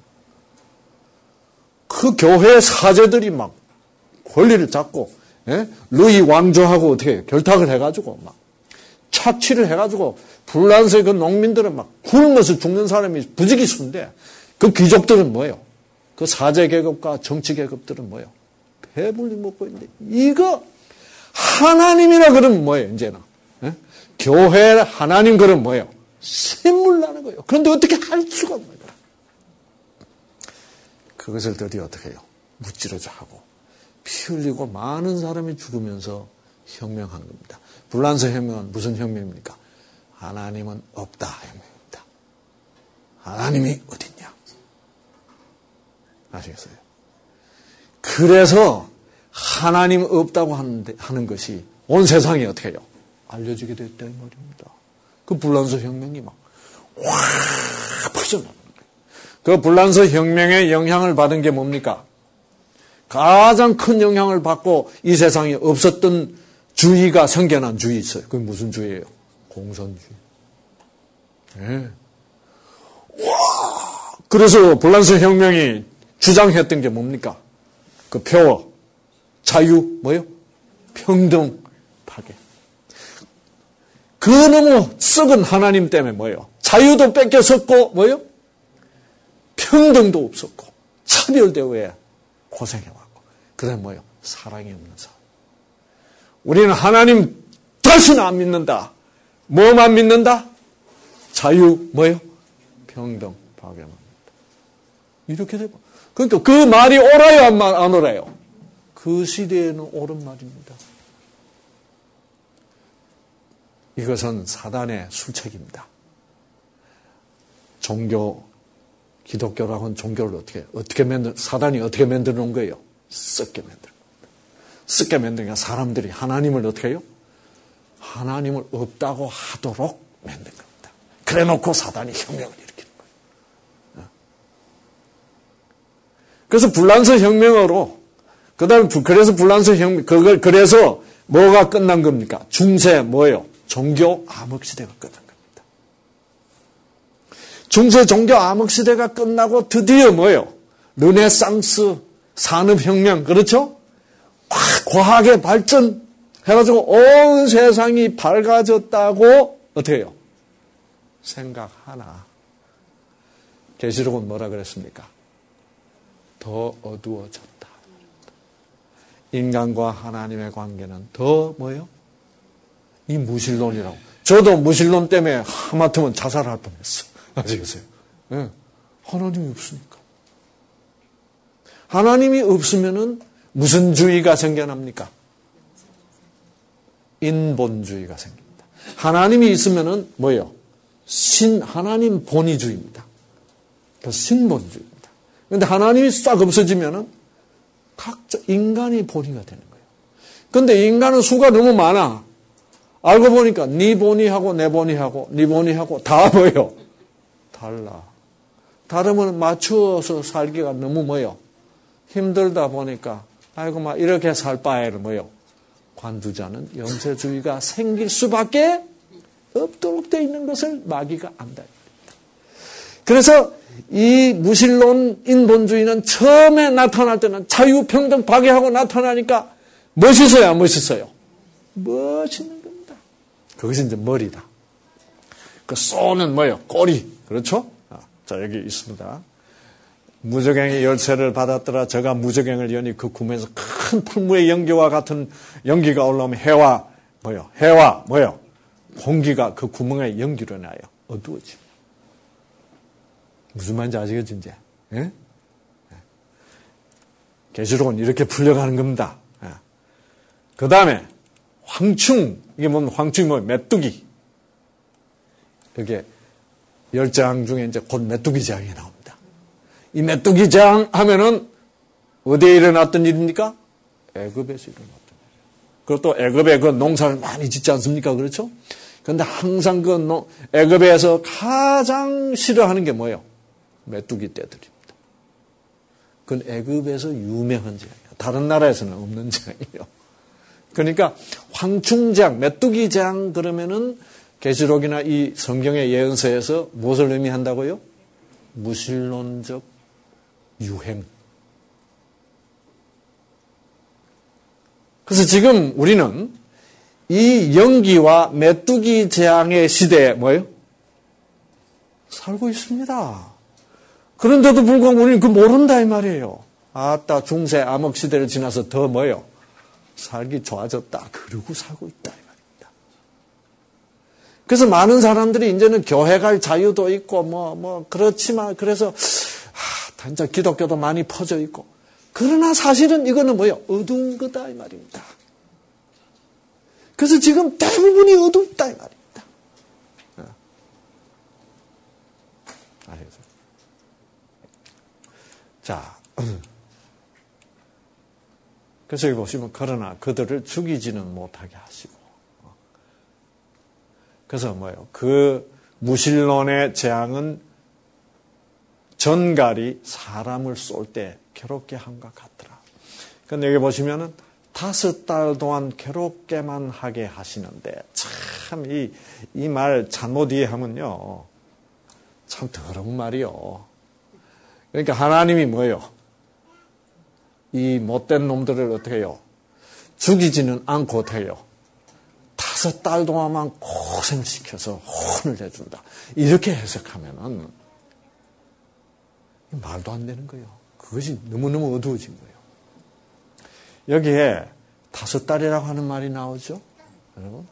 그 교회 사제들이 막 권리를 잡고 루이 왕조하고 어떻게 해요? 결탁을 해가지고 막 착취를 해가지고 불란서의 그 농민들은 막 굶어서 죽는 사람이 부지기수인데 그 귀족들은 뭐예요? 그 사제 계급과 정치 계급들은 뭐예요? 배불리 먹고 있는데 이거 하나님이라 그러면 뭐예요? 이제는 교회 하나님 그러면 뭐예요? 샘물 나는 거예요. 그런데 어떻게 할 수가 없는 거예요. 그것을 들이 어떻게 해요? 무찌르져 하고 피 흘리고 많은 사람이 죽으면서 혁명한 겁니다. 불란서 혁명은 무슨 혁명입니까? 하나님은 없다 혁명입니다. 하나님이 어딨냐? 아시겠어요? 그래서 하나님 없다고 하는 것이 온 세상에 어떻게 해요? 알려지게 됐다 이 말입니다. 그 불란서 혁명이 막 확 퍼져나가는 거예요. 그 불란서 혁명의 영향을 받은 게 뭡니까? 가장 큰 영향을 받고 이 세상에 없었던 주의가 생겨난 주의 있어요. 그게 무슨 주의예요? 공산주의. 네. 와! 그래서 불란서 혁명이 주장했던 게 뭡니까? 그 표어, 자유, 뭐요? 평등, 파괴. 그 너무 썩은 하나님 때문에 뭐예요? 자유도 뺏겼었고, 뭐예요? 평등도 없었고, 차별대우에 고생해왔고, 그 다음에 뭐예요? 사랑이 없는 삶. 우리는 하나님 다시는 안 믿는다. 뭐만 믿는다? 자유, 뭐예요? 평등, 파괴만 믿는다. 이렇게 되고. 그러니까 그 말이 옳아요, 안 옳아요? 그 시대에는 옳은 말입니다. 이것은 사단의 술책입니다. 종교, 기독교라고는 종교를 사단이 어떻게 만들어 놓은 거예요? 썩게 만들어 겁니다. 썩게 만드니까 사람들이 하나님을 어떻게 해요? 하나님을 없다고 하도록 만든 겁니다. 그래 놓고 사단이 혁명을 일으키는 거예요. 그래서 불란서 혁명으로, 그래서 불란서 혁명, 그래서 뭐가 끝난 겁니까? 중세 뭐예요? 종교 암흑시대가 끝난 겁니다. 중세 종교 암흑시대가 끝나고 드디어 뭐예요? 르네상스 산업혁명, 그렇죠? 과학의 발전해가지고 온 세상이 밝아졌다고 어떻게 해요? 생각하나. 계시록은 뭐라 그랬습니까? 더 어두워졌다. 인간과 하나님의 관계는 더 뭐예요? 이 무신론이라고. 저도 무신론 때문에 하마터면 자살할 뻔했어. 아시겠어요? 네. 하나님이 없으니까. 하나님이 없으면은 무슨 주의가 생겨납니까? 인본주의가 생깁니다. 하나님이 있으면은 뭐예요? 하나님 본위주의입니다. 신본주의입니다. 그런데 하나님이 싹 없어지면은 각자 인간이 본위가 되는 거예요. 그런데 인간은 수가 너무 많아. 알고 보니까 네 본위하고 내 본위하고 네 본위하고 다 뭐예요? 달라. 다르면 맞추어서 살기가 너무 뭐예요? 힘들다 보니까 아이고 막 이렇게 살 바에는 뭐예요? 관두자는 영세주의가 생길 수밖에 없도록 되어 있는 것을 마귀가 안다. 그래서 이 무신론 인본주의는 처음에 나타날 때는 자유평등 파괴하고 나타나니까 멋있어요, 안 멋있어요? 멋있는 겁니다. 그것이 이제 머리다. 그 쏘는 뭐예요? 꼬리. 그렇죠? 자, 여기 있습니다. 무적행의 열쇠를 받았더라. 저가 무적행을 여니 그 구멍에서 큰 풀무의 연기와 같은 연기가 올라오면 해와 공기가 그 구멍에 연기로 나요. 어두워지고. 무슨 말인지 아시겠지, 이제? 예? 계시록은 이렇게 풀려가는 겁니다. 예. 그 다음에 황충, 이게 뭐면 황충이 뭐예요? 메뚜기. 여기에 열장 중에 이제 곧 메뚜기 재앙이 나옵니다. 이 메뚜기 재앙 하면은 어디에 일어났던 일입니까? 애굽에서 일어났던 일이에요. 그것도 애굽에 그 농사를 많이 짓지 않습니까? 그렇죠? 그런데 항상 그 애굽에서 가장 싫어하는 게 뭐예요? 메뚜기 떼들입니다. 그건 애굽에서 유명한 재앙이에요. 다른 나라에서는 없는 재앙이에요. 그러니까 황충재앙, 메뚜기 재앙 그러면은 계시록이나 이 성경의 예언서에서 무엇을 의미한다고요? 무신론적 유행. 그래서 지금 우리는 이 연기와 메뚜기 재앙의 시대에 뭐예요? 살고 있습니다. 그런데도 불구하고 우리는 그 모른다 이 말이에요. 아따 중세 암흑 시대를 지나서 더 뭐예요? 살기 좋아졌다. 그러고 살고 있다 이 말입니다. 그래서 많은 사람들이 이제는 교회 갈 자유도 있고 그렇지만 그래서 진짜 기독교도 많이 퍼져 있고 그러나 사실은 이거는 뭐예요? 어두운 거다 이 말입니다. 그래서 지금 대부분이 어둡다 이 말입니다. 알겠어요? 자, 그래서 여기 보시면 그러나 그들을 죽이지는 못하게 하시고 그래서 뭐예요? 그 무신론의 재앙은 전갈이 사람을 쏠 때 괴롭게 한것 같더라. 그런데 여기 보시면은 5달 동안 괴롭게만 하게 하시는데 참 이 말 잘못 이해하면요. 참 더러운 말이요. 그러니까 하나님이 뭐예요? 이 못된 놈들을 어떻게 해요? 죽이지는 않고 어떻게 해요? 5달 동안만 고생시켜서 혼을 내준다. 이렇게 해석하면은 말도 안 되는 거예요. 그것이 너무너무 어두워진 거예요. 여기에 5달이라고 하는 말이 나오죠? 여러분?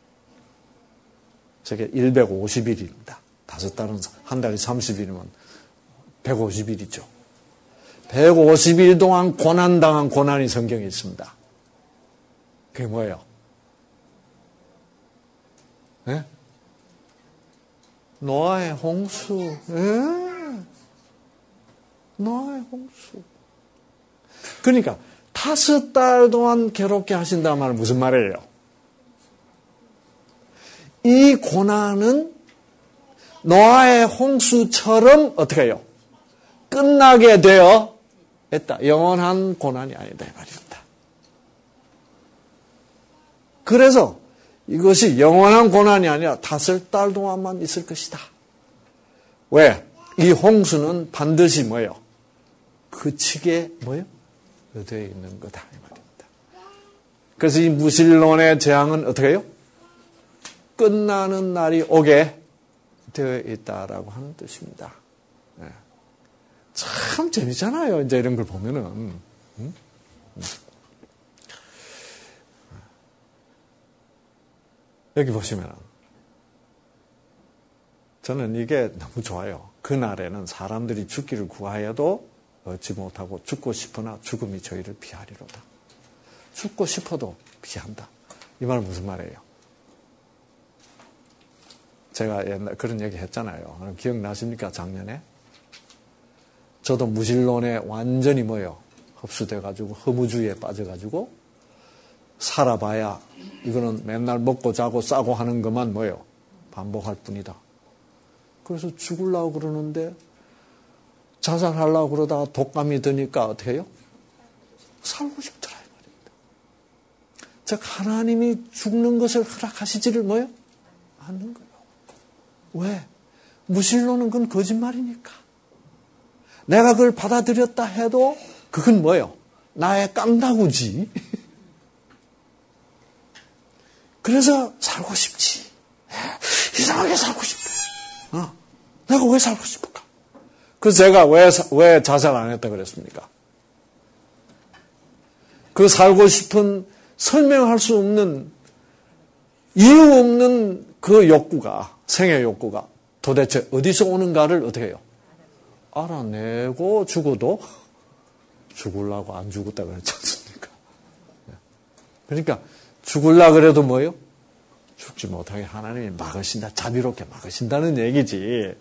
저게 150일입니다. 5달은 한 달이 30일이면 150일이죠. 150일 동안 고난당한 고난이 성경에 있습니다. 그게 뭐예요? 네? 노아의 홍수. 네. 노아의 홍수. 그러니까 5달 동안 괴롭게 하신다는 말은 무슨 말이에요? 이 고난은 노아의 홍수처럼 어떻게 해요? 끝나게 되어 있다. 영원한 고난이 아니다 이 말입니다. 그래서 이것이 영원한 고난이 아니라 5달 동안만 있을 것이다. 왜? 이 홍수는 반드시 뭐예요? 그치게 뭐예요? 되어 있는 거다 이 말입니다. 그래서 이 무신론의 재앙은 어떻게 해요? 끝나는 날이 오게 되어 있다라고 하는 뜻입니다. 네. 참 재밌잖아요. 이제 이런 걸 보면은. 여기 보시면 저는 이게 너무 좋아요. 그날에는 사람들이 죽기를 구하여도 얻지 못하고 죽고 싶으나 죽음이 저희를 피하리로다. 죽고 싶어도 피한다. 이 말은 무슨 말이에요? 제가 옛날 그런 얘기 했잖아요. 기억나십니까? 작년에? 저도 무신론에 완전히 뭐예요? 흡수돼가지고 허무주의에 빠져가지고 살아봐야 이거는 맨날 먹고 자고 싸고 하는 것만 뭐예요? 반복할 뿐이다. 그래서 죽으려고 그러는데 자살하려고 그러다가 독감이 드니까 어떻게 해요? 살고 싶더라 이 말입니다. 즉 하나님이 죽는 것을 허락하시지를 뭐예요? 않는 거예요. 왜? 무신론은 그건 거짓말이니까. 내가 그걸 받아들였다 해도 그건 뭐예요? 나의 깡다구지. 그래서 살고 싶지. 이상하게 살고 싶어. 내가 왜 살고 싶을까? 그래서 제가 왜 자살 안 했다 그랬습니까? 그 살고 싶은 설명할 수 없는 이유 없는 그 욕구가 생애 욕구가 도대체 어디서 오는가를 어떻게 해요? 알아내고 죽어도 죽으려고 안 죽었다 그랬지 않습니까? 그러니까 죽으려고 그래도 뭐예요? 죽지 못하게 하나님이 막으신다. 자비롭게 막으신다는 얘기지.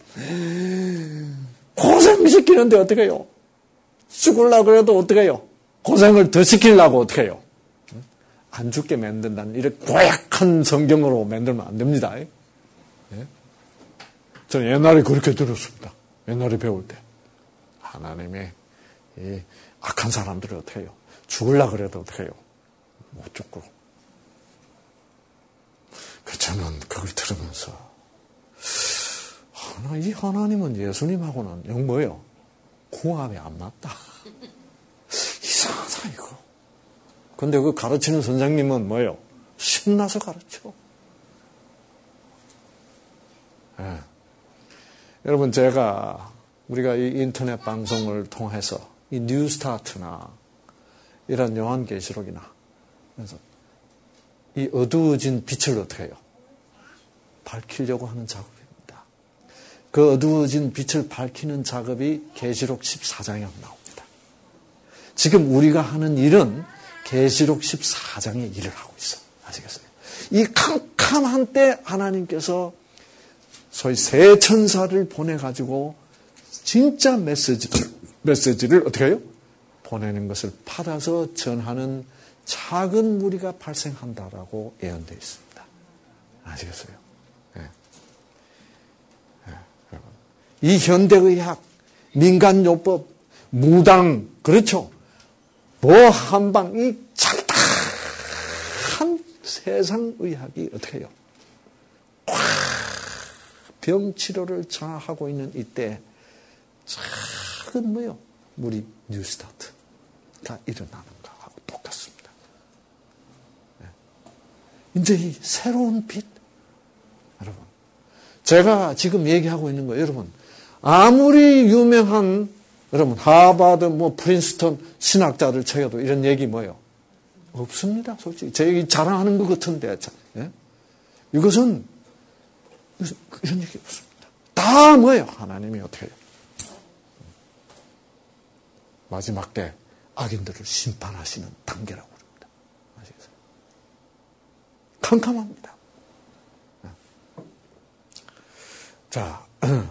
고생시키는데 어떻게 해요? 죽으려고 그래도 어떻게 해요? 고생을 더 시키려고 어떻게 해요? 안 죽게 만든다는 이렇게 고약한 성경으로 만들면 안 됩니다. 예? 저는 옛날에 그렇게 들었습니다. 옛날에 배울 때. 하나님이 이 악한 사람들을 어떻게 해요? 죽으려고 그래도 어떻게 해요? 못 죽고. 저는 그걸 들으면서 이 하나님은 예수님하고는 영 뭐예요? 궁합이 안 맞다. 이상하다 이거. 근데 그 가르치는 선생님은 뭐예요? 신나서 가르쳐. 네. 여러분 우리가 이 인터넷 방송을 통해서 이 뉴스타트나 이런 요한계시록이나 그래서 이 어두워진 빛을 어떻게 해요? 밝히려고 하는 작업입니다. 그 어두워진 빛을 밝히는 작업이 계시록 14장에 나옵니다. 지금 우리가 하는 일은 계시록 14장의 일을 하고 있어요. 아시겠어요? 이 캄캄한 때 하나님께서 소위 새 천사를 보내가지고 진짜 메시지를 어떻게 해요? 보내는 것을 받아서 전하는 작은 무리가 발생한다라고 예언되어 있습니다. 아시겠어요? 네. 네. 이 현대의학, 민간요법, 무당, 그렇죠? 뭐 한방, 이 작다한 세상의학이 어떻게 해요? 병치료를 하고 있는 이때 작은 뭐요? 우리 뉴스타트가 일어나는 거하고 똑같습니다. 네. 이제 이 새로운 빛, 여러분, 제가 지금 얘기하고 있는 거예요. 여러분, 아무리 유명한 여러분 하버드, 프린스턴 신학자들 책에도 이런 얘기 뭐예요? 없습니다. 솔직히 제 얘기 자랑하는 것 같은데, 예? 이것은 이런 얘기 없습니다. 다 뭐예요? 하나님이 어떻게 해요? 마지막 때 악인들을 심판하시는 단계라고 그럽니다. 아시겠어요? 캄캄합니다. 자,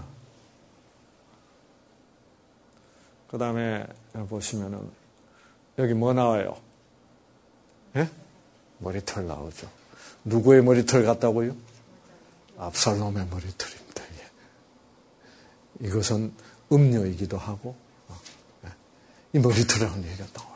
그 다음에 보시면은 여기 뭐 나와요? 예? 머리털 나오죠. 누구의 머리털 같다고요? 압살롬의 머리털입니다. 예. 이것은 음료이기도 하고 이 머리털이라는 얘기가 나와요.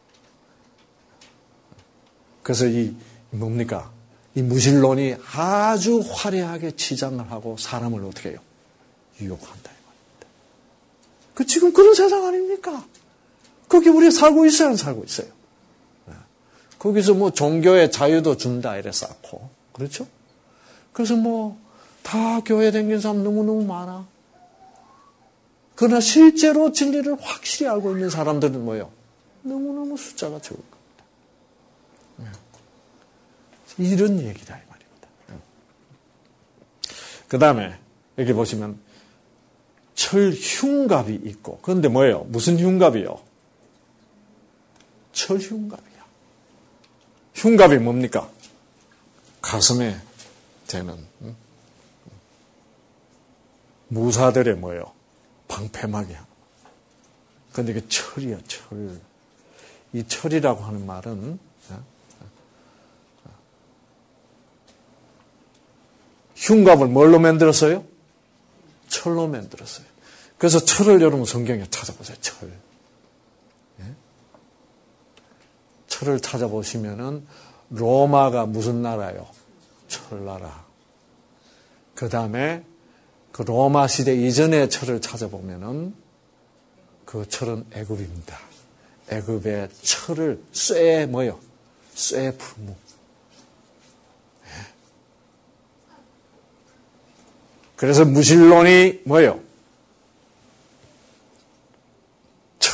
그래서 이 뭡니까? 이 무신론이 아주 화려하게 치장을 하고 사람을 어떻게 해요? 유혹한다 이 말입니다. 그 지금 그런 세상 아닙니까? 거기 우리가 살고 있어요, 안 살고 있어요? 거기서 종교의 자유도 준다 이래 쌓고 그렇죠? 그래서 다 교회 다니는 사람 너무너무 많아. 그러나 실제로 진리를 확실히 알고 있는 사람들은 뭐예요? 너무너무 숫자가 적을 겁니다. 이런 얘기다 이 말입니다. 그 다음에 여기 보시면 철흉갑이 있고 그런데 뭐예요? 무슨 흉갑이요? 철흉갑이야. 흉갑이 뭡니까? 가슴에 되는 무사들의 뭐예요? 방패막이야. 그런데 이게 철이야, 철. 이 철이라고 하는 말은 흉갑을 뭘로 만들었어요? 철로 만들었어요. 그래서 철을 여러분 성경에 찾아보세요. 철. 철을 찾아보시면은 로마가 무슨 나라요? 철나라. 그 다음에 그 로마 시대 이전의 철을 찾아보면은 그 철은 애굽입니다. 애굽의 철을 쇠 뭐요? 쇠 풀무. 그래서 무신론이 뭐예요?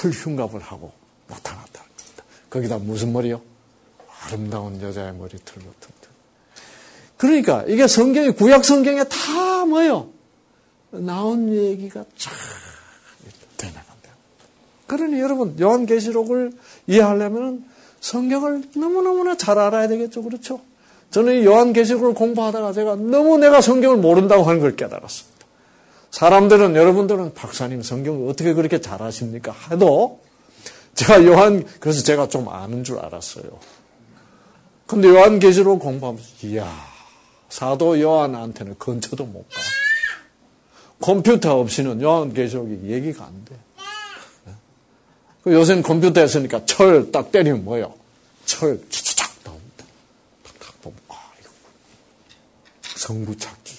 철 흉갑을 하고 나타났다는 겁니다. 거기다 무슨 머리요? 아름다운 여자의 머리털 같은 듯. 그러니까 이게 성경이 구약 성경에 다 뭐요? 나온 얘기가 쫙 되나간대요. 그러니 여러분 요한계시록을 이해하려면 성경을 너무너무나 잘 알아야 되겠죠. 그렇죠? 저는 이 요한계시록을 공부하다가 제가 너무 내가 성경을 모른다고 하는 걸 깨달았습니다. 사람들은 여러분들은 박사님 성경을 어떻게 그렇게 잘 아십니까? 해도 제가 그래서 제가 좀 아는 줄 알았어요. 근데 요한계시록 공부하면서 이야 사도 요한한테는 근처도 못 가. 컴퓨터 없이는 요한계시록이 얘기가 안 돼. 요새는 컴퓨터 했으니까 철 딱 때리면 뭐예요? 철 차차착 나옵니다. 탁탁 보면 이거 성부 찾기.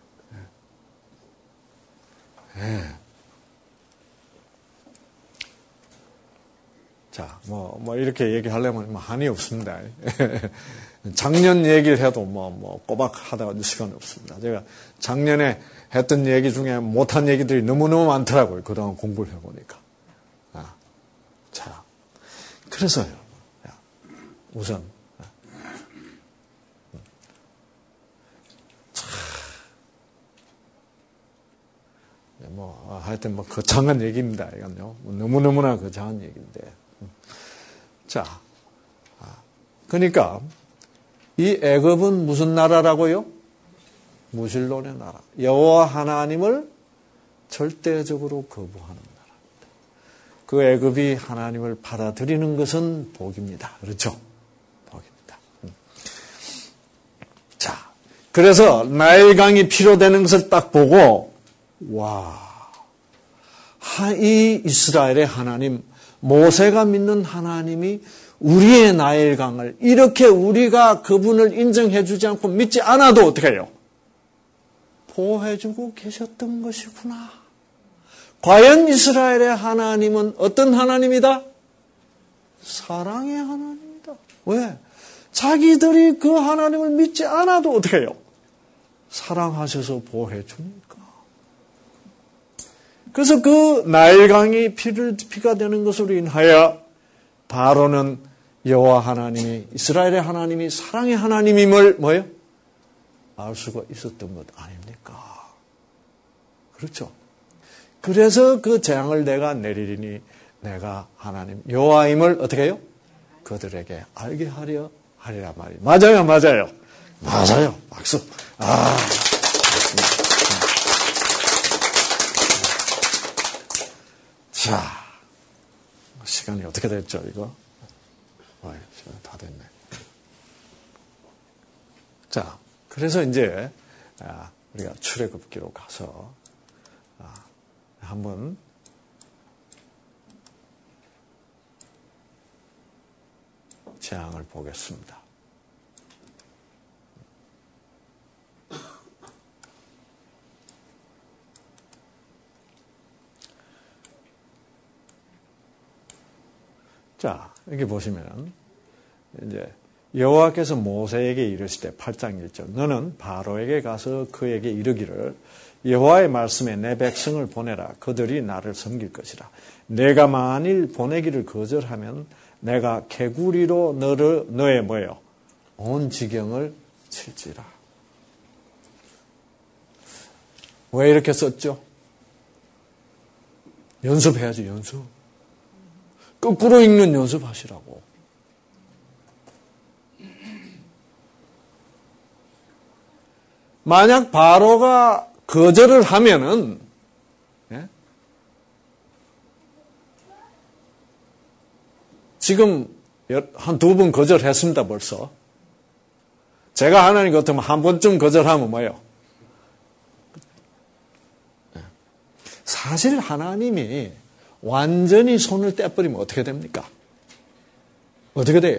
자, 뭐 이렇게 얘기하려면 한이 없습니다. 작년 얘기를 해도 꼬박 하다가 시간이 없습니다. 제가 작년에 했던 얘기 중에 못한 얘기들이 너무너무 많더라고요. 그동안 공부를 해보니까. 자, 그래서요. 우선 하여튼 거창한 얘기입니다. 이건요. 너무너무나 거창한 얘기인데. 자, 그러니까 이 애굽은 무슨 나라라고요? 무신론의 나라. 여호와 하나님을 절대적으로 거부하는 나라입니다. 그 애굽이 하나님을 받아들이는 것은 복입니다. 그렇죠? 복입니다. 자, 그래서 나일강이 필요되는 것을 딱 보고 이 이스라엘의 하나님, 모세가 믿는 하나님이 우리의 나일강을 이렇게 우리가 그분을 인정해 주지 않고 믿지 않아도 어떻게 해요? 보호해주고 계셨던 것이구나. 과연 이스라엘의 하나님은 어떤 하나님이다? 사랑의 하나님이다. 왜? 자기들이 그 하나님을 믿지 않아도 어떻게 해요? 사랑하셔서 보호해 주니까. 그래서 그 나일강이 피가 되는 것으로 인하여 바로는 여호와 하나님이 이스라엘의 하나님이 사랑의 하나님임을 뭐예요? 알 수가 있었던 것 아닙니까? 그렇죠? 그래서 그 재앙을 내가 내리리니 내가 하나님 여호와임을 어떻게 해요? 그들에게 알게 하려 하리라 말이에요. 맞아요. 박수. 자, 시간이 어떻게 됐죠, 이거? 시간 다 됐네. 자, 그래서 이제 우리가 출애굽기로 가서 한번 재앙을 보겠습니다. 자, 여기 보시면 이제 여호와께서 모세에게 이르시되 8장 1절 너는 바로에게 가서 그에게 이르기를 여호와의 말씀에 내 백성을 보내라. 그들이 나를 섬길 것이라. 내가 만일 보내기를 거절하면 내가 개구리로 너의 뭐예요? 온 지경을 칠지라. 왜 이렇게 썼죠? 연습해야지, 연습. 거꾸로 읽는 연습하시라고. 만약 바로가 거절을 하면은 지금 한 2번 거절했습니다, 벌써. 제가 하나님 같으면 한 번쯤 거절하면 뭐예요? 사실 하나님이 완전히 손을 떼버리면 어떻게 됩니까? 어떻게 돼요?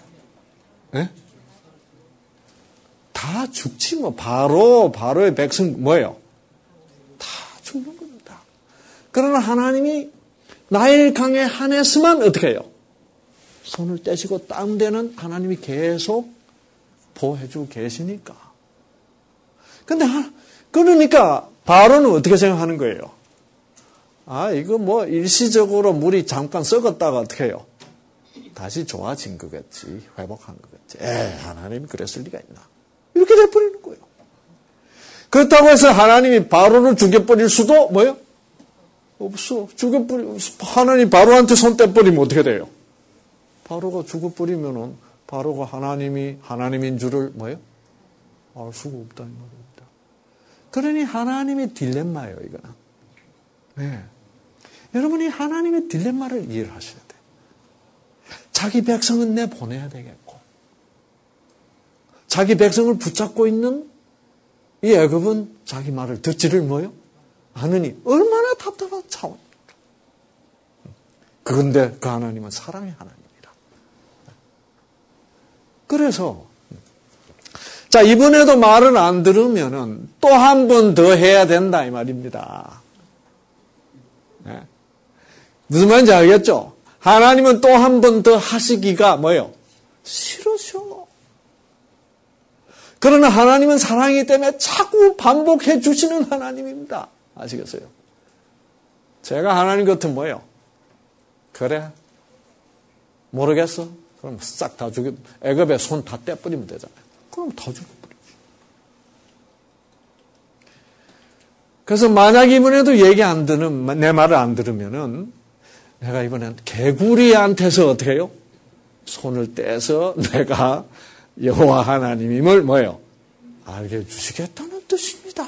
다 죽지 뭐. 바로의 백성 뭐예요? 다 죽는 겁니다. 그러나 하나님이 나일강에 한해서만 어떻게 해요? 손을 떼시고 다운되는 하나님이 계속 보호해주고 계시니까. 근데 그러니까 바로는 어떻게 생각하는 거예요? 이거 뭐 일시적으로 물이 잠깐 썩었다가 어떻게 해요? 다시 좋아진 거겠지. 회복한 거겠지. 하나님이 그랬을 리가 있나. 이렇게 돼버리는 거예요. 그렇다고 해서 하나님이 바로를 죽여버릴 수도 뭐예요? 없어. 하나님 바로한테 손 떼버리면 어떻게 돼요? 바로가 죽어버리면은 바로가 하나님인 줄을 뭐예요? 알 수가 없다 이 말입니다. 그러니 하나님의 딜레마예요, 이거는. 네. 여러분이 하나님의 딜레마를 이해를 하셔야 돼요. 자기 백성은 내보내야 되겠고, 자기 백성을 붙잡고 있는 이 애굽은 자기 말을 듣지를 뭐요? 않으니 얼마나 답답한 차원입니까? 그런데 그 하나님은 사랑의 하나님이라. 그래서 자, 이번에도 말을 안 들으면은 또 한 번 더 해야 된다 이 말입니다. 네. 무슨 말인지 알겠죠? 하나님은 또 한 번 더 하시기가 뭐예요? 싫으셔. 그러나 하나님은 사랑이기 때문에 자꾸 반복해 주시는 하나님입니다. 아시겠어요? 제가 하나님 같은 뭐예요? 그래? 모르겠어? 그럼 싹 다 죽여, 애굽에 손 다 떼버리면 되잖아요. 그럼 다 죽여버리지. 그래서 만약 이번에도 내 말을 안 들으면은 내가 이번엔 개구리한테서 어떻게 해요? 손을 떼서 내가 여호와 하나님임을 뭐예요? 알게 해주시겠다는 뜻입니다.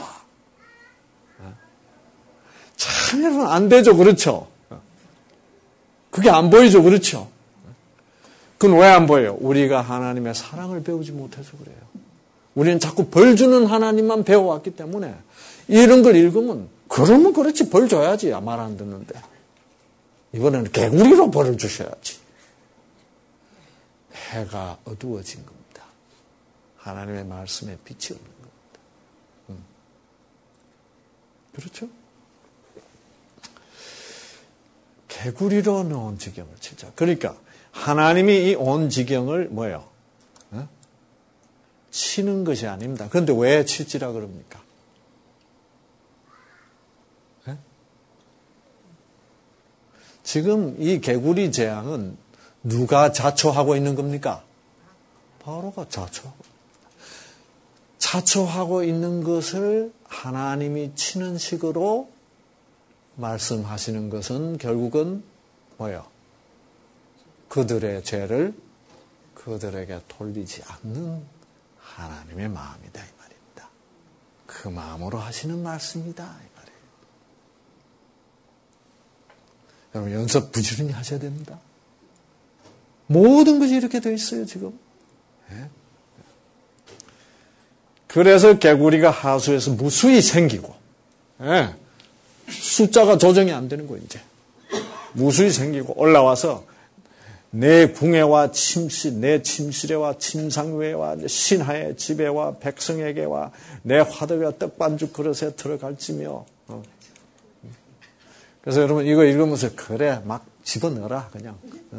참 여러분 안 되죠, 그렇죠? 그게 안 보이죠, 그렇죠? 그건 왜 안 보여요? 우리가 하나님의 사랑을 배우지 못해서 그래요. 우리는 자꾸 벌 주는 하나님만 배워왔기 때문에 이런 걸 읽으면 그러면 그렇지 벌 줘야지 말 안 듣는데 이번에는 개구리로 벌을 주셔야지. 해가 어두워진 겁니다. 하나님의 말씀에 빛이 없는 겁니다. 그렇죠? 개구리로 온 지경을 치자. 그러니까 하나님이 이 온 지경을 뭐예요? 치는 것이 아닙니다. 그런데 왜 칠지라 그럽니까? 지금 이 개구리 재앙은 누가 자초하고 있는 겁니까? 바로가 자초하고 있습니다. 자초하고 있는 것을 하나님이 치는 식으로 말씀하시는 것은 결국은 뭐예요? 그들의 죄를 그들에게 돌리지 않는 하나님의 마음이다 이 말입니다. 그 마음으로 하시는 말씀이다 이 말이에요. 여러분 연습 부지런히 하셔야 됩니다. 모든 것이 이렇게 되어 있어요 지금. 그래서 개구리가 하수에서 무수히 생기고 숫자가 조정이 안 되는 거예요 이제. 무수히 생기고 올라와서 내 궁예와 침실, 내 침실에와 침상위에와 신하의 집에와 백성에게와 내 화덕과 떡반죽 그릇에 들어갈지며. 그래서 여러분 이거 읽으면서 그래 막 집어넣어라 그냥.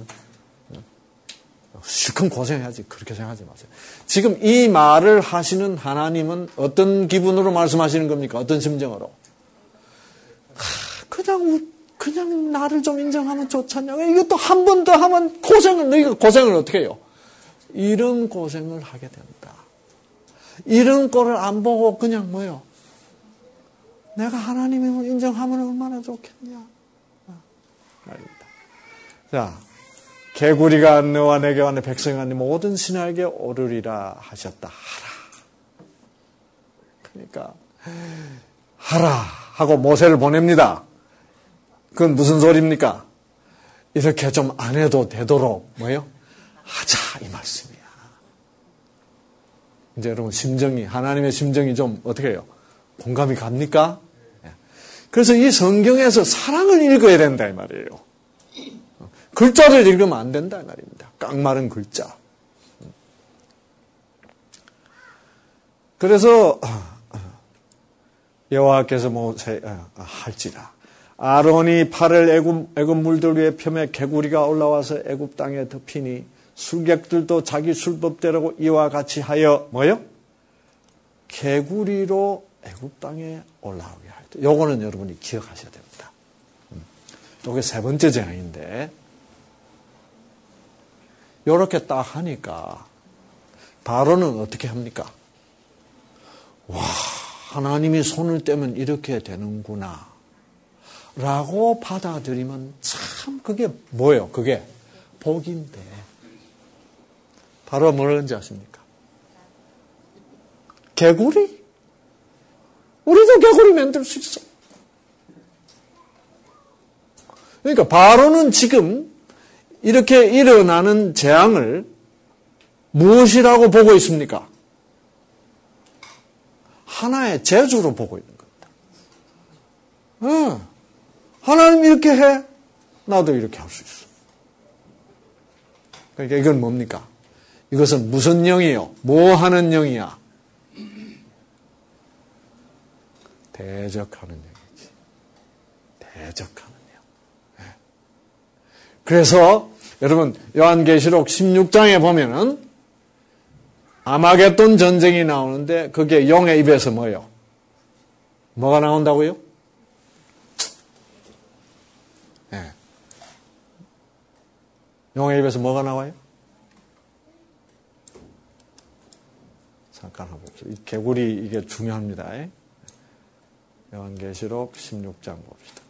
실컷 고생해야지 그렇게 생각하지 마세요. 지금 이 말을 하시는 하나님은 어떤 기분으로 말씀하시는 겁니까? 어떤 심정으로? 그냥 나를 좀 인정하면 좋잖냐. 이것도 한 번 더 하면 너희가 고생을 어떻게 해요? 이런 고생을 하게 된다. 이런 거를 안 보고 그냥 뭐요? 내가 하나님을 인정하면 얼마나 좋겠냐. 말입니다. 자, 개구리가 너와 내게와 내 백성과 내 모든 신하에게 오르리라 하셨다. 하라. 그러니까 하라 하고 모세를 보냅니다. 그건 무슨 소리입니까? 이렇게 좀 안 해도 되도록 뭐예요? 하자 이 말씀이야. 이제 여러분 하나님의 심정이 좀 어떻게 해요? 공감이 갑니까? 그래서 이 성경에서 사랑을 읽어야 된다 이 말이에요. 글자를 읽으면 안 된다 이 말입니다. 깡마른 글자. 그래서 여호와께서 모세 할지라 아론이 팔을 애굽 물들 위에 펴매 개구리가 올라와서 애굽 땅에 덮이니 술객들도 자기 술법대로 이와 같이 하여 뭐요? 개구리로 애굽 땅에 올라오게 할 때. 요거는 여러분이 기억하셔야 됩니다. 이게 세 번째 재앙인데, 요렇게 딱 하니까, 바로는 어떻게 합니까? 와, 하나님이 손을 떼면 이렇게 되는구나. 라고 받아들이면 참 그게 뭐예요? 그게 복인데. 바로 뭐라는지 아십니까? 개구리? 우리도 개구리 만들 수 있어. 그러니까 바로는 지금 이렇게 일어나는 재앙을 무엇이라고 보고 있습니까? 하나의 재주로 보고 있는 겁니다. 하나님 이렇게 해? 나도 이렇게 할 수 있어. 그러니까 이건 뭡니까? 이것은 무슨 영이요? 뭐 하는 영이야? 대적하는 영이지. 대적하는 영. 그래서 여러분 요한계시록 16장에 보면은 아마겟돈 전쟁이 나오는데 그게 용의 입에서 뭐예요? 뭐가 나온다고요? 네. 용의 입에서 뭐가 나와요? 잠깐 한번 봅시다. 이 개구리 이게 중요합니다. 요한계시록 16장 봅시다.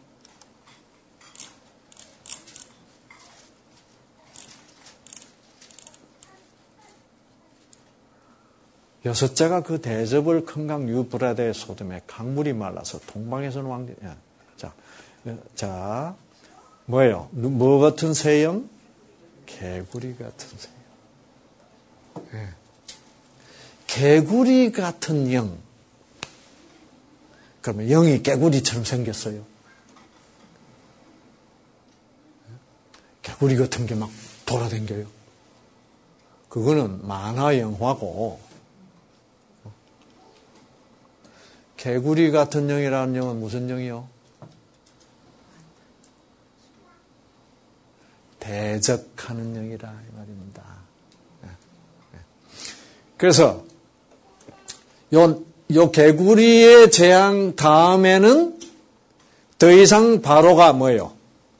여섯째가 그 대접을 큰 강 유브라데 소돔에 강물이 말라서 동방에서는 왕들. 자, 뭐예요? 뭐 같은 새영? 개구리 같은 새영. 네. 개구리 같은 영. 그러면 영이 개구리처럼 생겼어요. 개구리 같은 게 막 돌아다녀요. 그거는 만화 영화고, 개구리 같은 영이라는 영은 무슨 영이요? 대적하는 영이라 이 말입니다. 그래서 요 개구리의 재앙 다음에는 더 이상 바로가 뭐예요?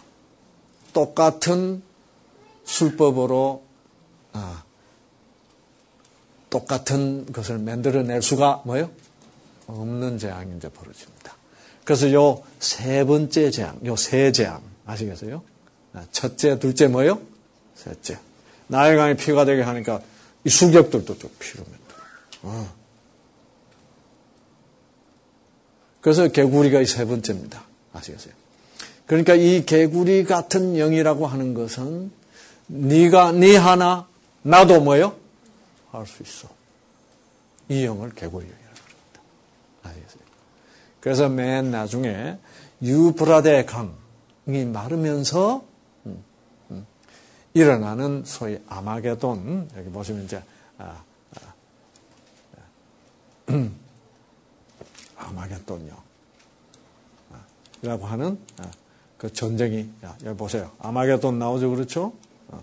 똑같은 술법으로 똑같은 것을 만들어낼 수가 뭐예요? 없는 재앙이 이제 벌어집니다. 그래서 요 세 번째 재앙, 요 세 재앙 아시겠어요? 첫째, 둘째 뭐예요? 셋째. 나일강이 피가 되게 하니까 이 수격들도 좀 피로 만들어. 그래서 개구리가 이 세 번째입니다. 아시겠어요? 그러니까 이 개구리 같은 영이라고 하는 것은 네가 네 하나 나도 뭐예요? 할 수 있어. 이 영을 개구리 영이라고 합니다. 아시겠어요? 그래서 맨 나중에 유브라데 강이 마르면서 일어나는 소위 아마게돈, 여기 보시면 이제 아마겟돈요. 라고 하는 그 전쟁이, 여기 보세요. 아마겟돈 나오죠, 그렇죠?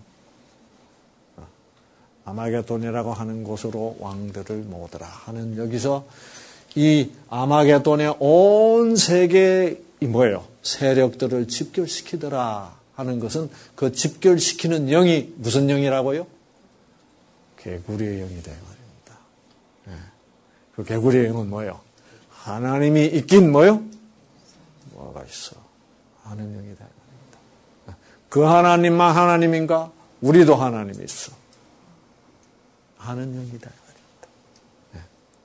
아마겟돈이라고 하는 곳으로 왕들을 모으더라 하는 여기서 이 아마겟돈의 온 세계의 뭐예요? 세력들을 집결시키더라 하는 것은 그 집결시키는 영이 무슨 영이라고요? 개구리의 영이다 말입니다. 네. 그 개구리의 영은 뭐예요? 하나님이 있긴 뭐요? 뭐가 있어? 하는 영이다 말입니다. 그 하나님만 하나님인가? 우리도 하나님이 있어. 하는 영이다 말입니다. 네.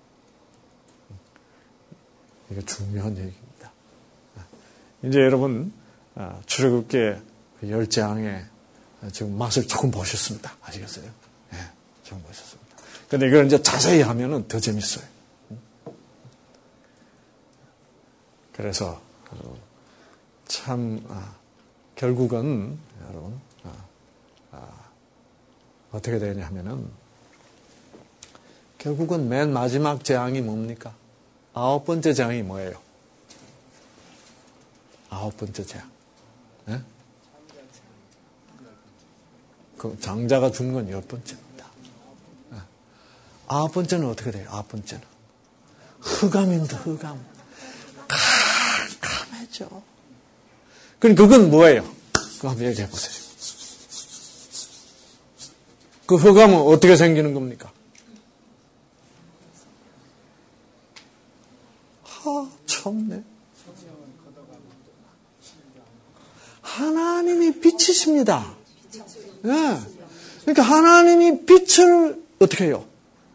이게 중요한 얘기입니다. 이제 여러분 출애굽기 10장에 지금 맛을 조금 보셨습니다. 아시겠어요? 네, 조금 보셨습니다. 근데 이걸 이제 자세히 하면은 더 재밌어요. 그래서 참 결국은 여러분 어떻게 되냐 하면은 결국은 맨 마지막 재앙이 뭡니까? 9번째 재앙이 뭐예요? 9번째 재앙. 네? 그 장자가 죽은 건 10번째입니다. 네. 9번째는 어떻게 돼요? 9번째는 흑암입니다. 흑암. 캄캄해져. 그럼 그건 뭐예요? 그거 한번 얘기해 보세요. 그 흑암은 어떻게 생기는 겁니까? 참네. 하나님이 빛이십니다. 네. 그러니까 하나님이 빛을 어떻게 해요?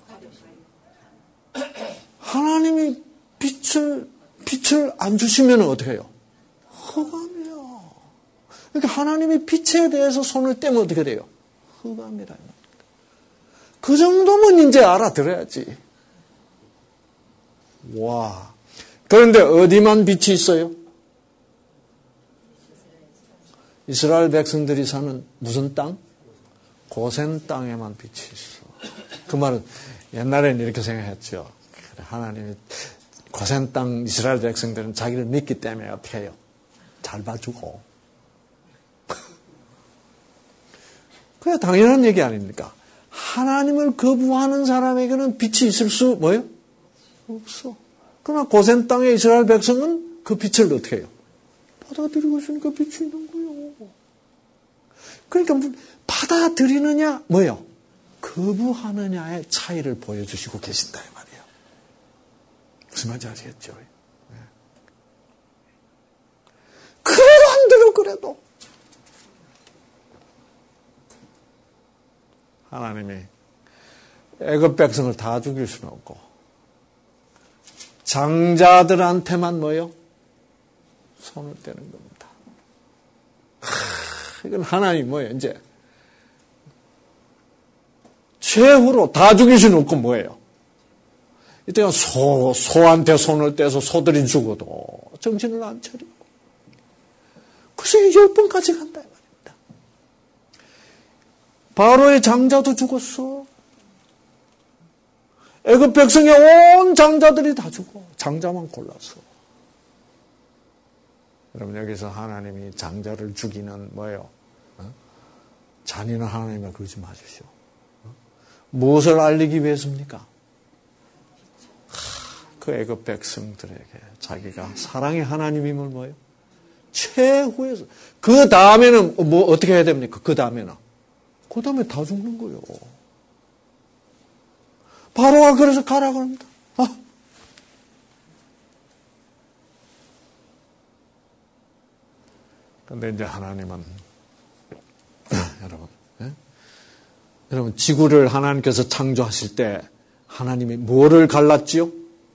하나님이 빛을 안 주시면 어떻게 해요? 흑암이요. 그러니까 하나님이 빛에 대해서 손을 떼면 어떻게 돼요? 흑암이라. 그 정도면 이제 알아들어야지. 와. 그런데 어디만 빛이 있어요? 이스라엘 백성들이 사는 무슨 땅? 고센 땅에만 빛이 있어. 그 말은 옛날에는 이렇게 생각했죠. 하나님이 고센 땅 이스라엘 백성들은 자기를 믿기 때문에 어떻게 해요? 잘 봐주고. 그게 당연한 얘기 아닙니까? 하나님을 거부하는 사람에게는 빛이 있을 수 뭐예요? 없어. 그러나 고센 땅의 이스라엘 백성은 그 빛을 어떻게 해요? 받아들이고 있으니까 빛이 있는 거예요. 그러니까 받아들이느냐 뭐예요? 거부하느냐의 차이를 보여주시고 계신다 이 말이에요. 무슨 말인지 아시겠죠? 네. 그래도 안 들어 그래도. 하나님이 애굽 백성을 다 죽일 수는 없고 장자들한테만 뭐요? 손을 떼는 겁니다. 이건 하나님 뭐예요? 이제 최후로 다 죽일 수는 없고 뭐예요? 이때가 소한테 손을 떼서 소들이 죽어도 정신을 안 차리고 그래서 10번까지 간다 이 말입니다. 바로의 장자도 죽었어. 애굽 백성의 온 장자들이 다 죽어. 장자만 골랐어. 여러분 여기서 하나님이 장자를 죽이는 뭐예요? 잔인한 하나님을 그러지 마십시오. 무엇을 알리기 위해서입니까? 그 애굽 백성들에게 자기가 사랑의 하나님임을 뭐예요? 최후에서 그 다음에는 뭐 어떻게 해야 됩니까? 그 다음에 다 죽는 거예요. 바로가 그래서 가라고 합니다. 그런데 이제 하나님은 여러분 지구를 하나님께서 창조하실 때 하나님이 뭐를 갈랐지요?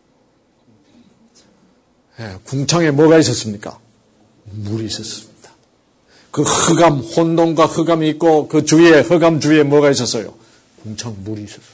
궁창에 뭐가 있었습니까? 물이 있었습니다. 그 흑암, 혼돈과 흑암이 있고 그 주위에 흑암 주위에 뭐가 있었어요? 궁창 물이 있었습니다.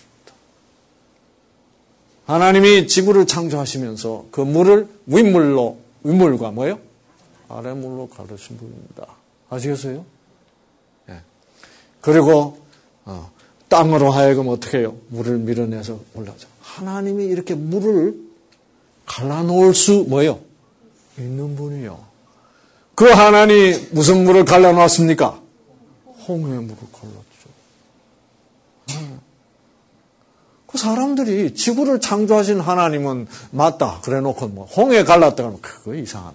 하나님이 지구를 창조하시면서 그 물을 윗물과 뭐예요? 아랫물로 가르친 분입니다. 아시겠어요? 예. 그리고 땅으로 하여금 어떻게 해요? 물을 밀어내서 올라오죠. 하나님이 이렇게 물을 갈라놓을 수 뭐예요? 있는 분이요. 그 하나님이 무슨 물을 갈라놓았습니까? 홍해의 물을 갈랐죠. 그 사람들이 지구를 창조하신 하나님은 맞다 그래놓고 뭐 홍해 갈랐다 그러면 그거 이상하네.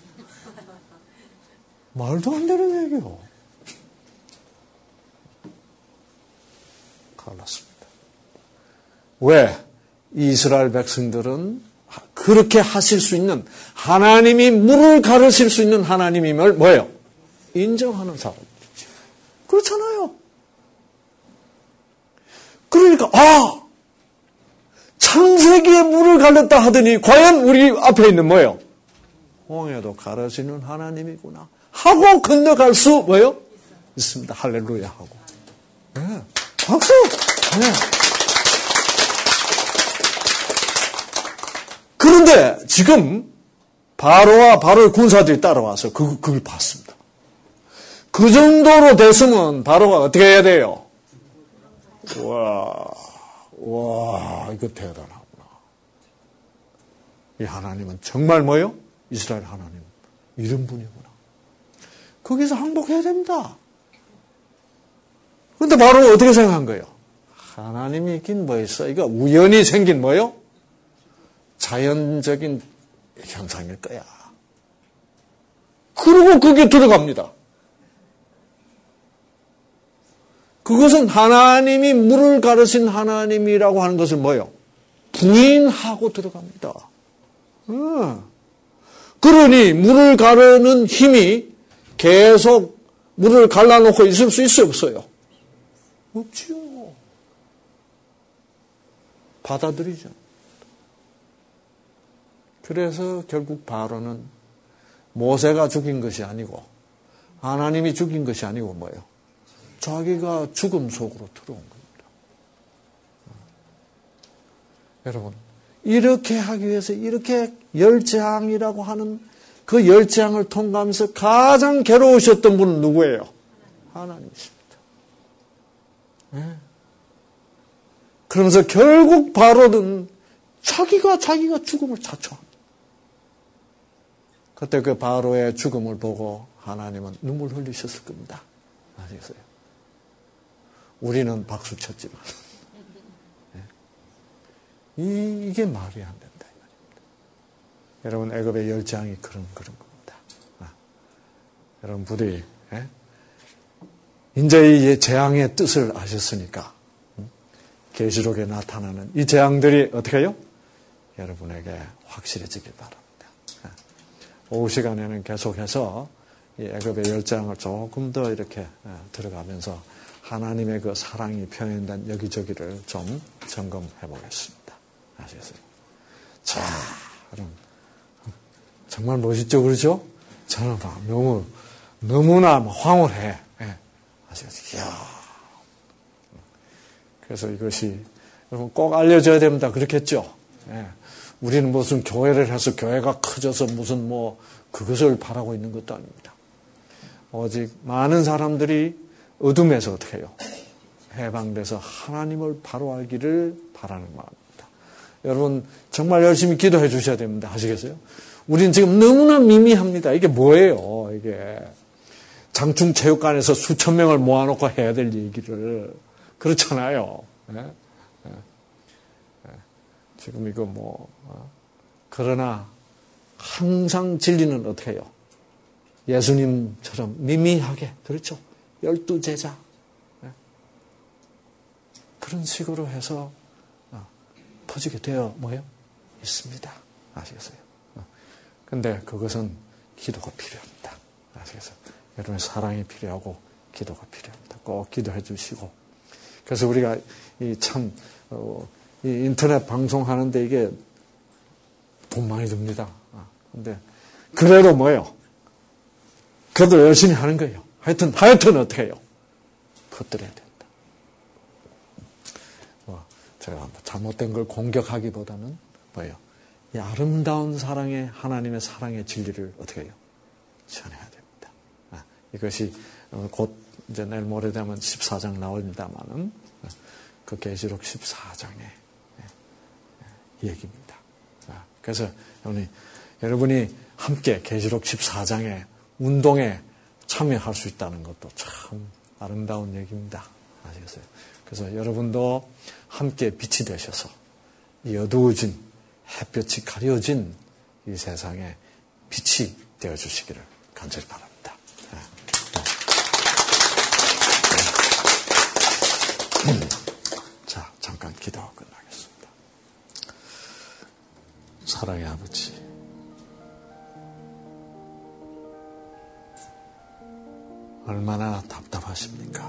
말도 안 되는 얘기요. 갈랐습니다. 왜? 이스라엘 백성들은 그렇게 하실 수 있는 하나님이 물을 가르칠 수 있는 하나님임을 뭐예요? 인정하는 사람들이죠. 그렇잖아요. 그러니까 창세기에 물을 갈렸다 하더니 과연 우리 앞에 있는 뭐예요? 홍해도 가르치는 하나님이구나 하고 건너갈 수 뭐예요? 있습니다. 할렐루야 하고. 네. 박수! 네. 그런데 지금 바로와 바로의 군사들이 따라와서 그걸 봤습니다. 그 정도로 됐으면 바로가 어떻게 해야 돼요? 와, 이거 대단하구나. 이 하나님은 정말 뭐예요? 이스라엘 하나님. 이런 분이구나. 거기서 항복해야 됩니다. 그런데 바로 어떻게 생각한 거예요? 하나님이 있긴 뭐 있어? 이거 우연히 생긴 뭐예요? 자연적인 현상일 거야. 그러고 거기에 들어갑니다. 그것은 하나님이 물을 가르신 하나님이라고 하는 것을 뭐예요? 부인하고 들어갑니다. 그러니 물을 가르는 힘이 계속 물을 갈라놓고 있을 수 있어요, 없어요? 없지요. 받아들이죠. 그래서 결국 바로는 모세가 죽인 것이 아니고 하나님이 죽인 것이 아니고 뭐예요? 자기가 죽음 속으로 들어온 겁니다. 여러분, 이렇게 하기 위해서 이렇게 열재앙이라고 하는 그 열재앙을 통과하면서 가장 괴로우셨던 분은 누구예요? 하나님이십니다. 네. 그러면서 결국 바로는 자기가 죽음을 자초합니다. 그때 그 바로의 죽음을 보고 하나님은 눈물 흘리셨을 겁니다. 아시겠어요? 우리는 박수 쳤지만 이게 말이 안 된다 이 말입니다. 여러분, 애굽의 열재앙이 그런 겁니다. 여러분 부디 이제 이 재앙의 뜻을 아셨으니까 계시록에 나타나는 이 재앙들이 어떻게 해요? 여러분에게 확실해지길 바랍니다. 오후 시간에는 계속해서 이 애굽의 열재앙을 조금 더 이렇게 들어가면서 하나님의 그 사랑이 표현된 여기저기를 좀 점검해 보겠습니다. 아시겠어요? 자, 그럼 정말 멋있죠, 그렇죠? 저는 너무나 황홀해. 아시겠어요? 이야. 그래서 이것이 여러분 꼭 알려져야 됩니다. 그렇겠죠? 우리는 무슨 교회를 해서 교회가 커져서 무슨 그것을 바라고 있는 것도 아닙니다. 오직 많은 사람들이 어둠에서 어떻게 해요? 해방돼서 하나님을 바로 알기를 바라는 마음입니다. 여러분 정말 열심히 기도해 주셔야 됩니다. 아시겠어요? 우리는 지금 너무나 미미합니다. 이게 뭐예요? 이게 장충체육관에서 수천 명을 모아놓고 해야 될 얘기를 그렇잖아요. 지금 이거 그러나 항상 진리는 어떻게 해요? 예수님처럼 미미하게, 그렇죠? 12제자. 그런 식으로 해서 퍼지게 되어 있습니다. 아시겠어요? 근데 그것은 기도가 필요합니다. 아시겠어요? 여러분의 사랑이 필요하고 기도가 필요합니다. 꼭 기도해 주시고. 그래서 우리가 이 인터넷 방송하는데 이게 돈 많이 듭니다. 근데 그래도 그래도 열심히 하는 거예요. 하여튼 어떻게 해요? 퍼뜨려야 된다. 제가 잘못된 걸 공격하기보다는 이 아름다운 사랑의 하나님의 사랑의 진리를 어떻게 해요? 전해야 됩니다. 이것이 곧 이제 내일 모레 되면 14장 나옵니다만은 그 계시록 14장의 얘기입니다. 그래서 여러분이 함께 계시록 14장의 운동에 참여할 수 있다는 것도 참 아름다운 얘기입니다. 아시겠어요? 그래서 여러분도 함께 빛이 되셔서 이 어두워진 햇볕이 가려진 이 세상에 빛이 되어주시기를 간절히 바랍니다. 자, 잠깐 기도하고 끝나겠습니다. 사랑의 아버지, 얼마나 답답하십니까?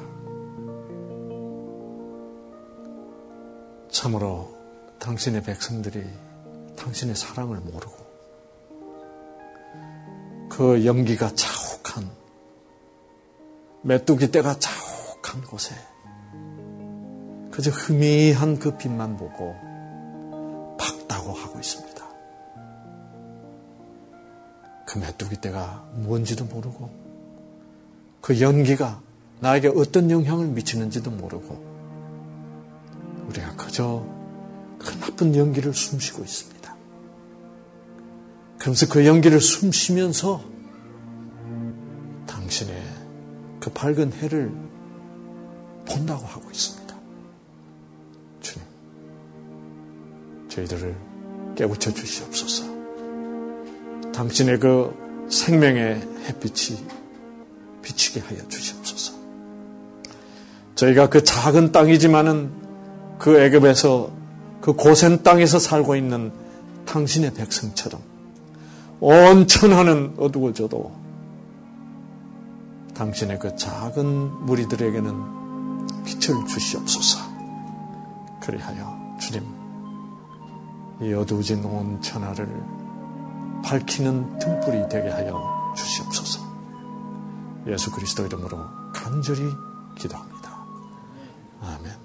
참으로 당신의 백성들이 당신의 사랑을 모르고 그 연기가 자욱한 메뚜기 떼가 자욱한 곳에 그저 희미한 그 빛만 보고 밝다고 하고 있습니다. 그 메뚜기 떼가 뭔지도 모르고 그 연기가 나에게 어떤 영향을 미치는지도 모르고 우리가 그저 그 나쁜 연기를 숨쉬고 있습니다. 그러면서 그 연기를 숨쉬면서 당신의 그 밝은 해를 본다고 하고 있습니다. 주님, 저희들을 깨우쳐 주시옵소서. 당신의 그 생명의 햇빛이 비치게 하여 주시옵소서. 저희가 그 작은 땅이지만은 그 애굽에서 그 고센 땅에서 살고 있는 당신의 백성처럼 온 천하는 어두워져도 당신의 그 작은 무리들에게는 빛을 주시옵소서. 그리하여 주님, 이 어두워진 온 천하를 밝히는 등불이 되게 하여 주시옵소서. 예수 그리스도 이름으로 간절히 기도합니다. 아멘.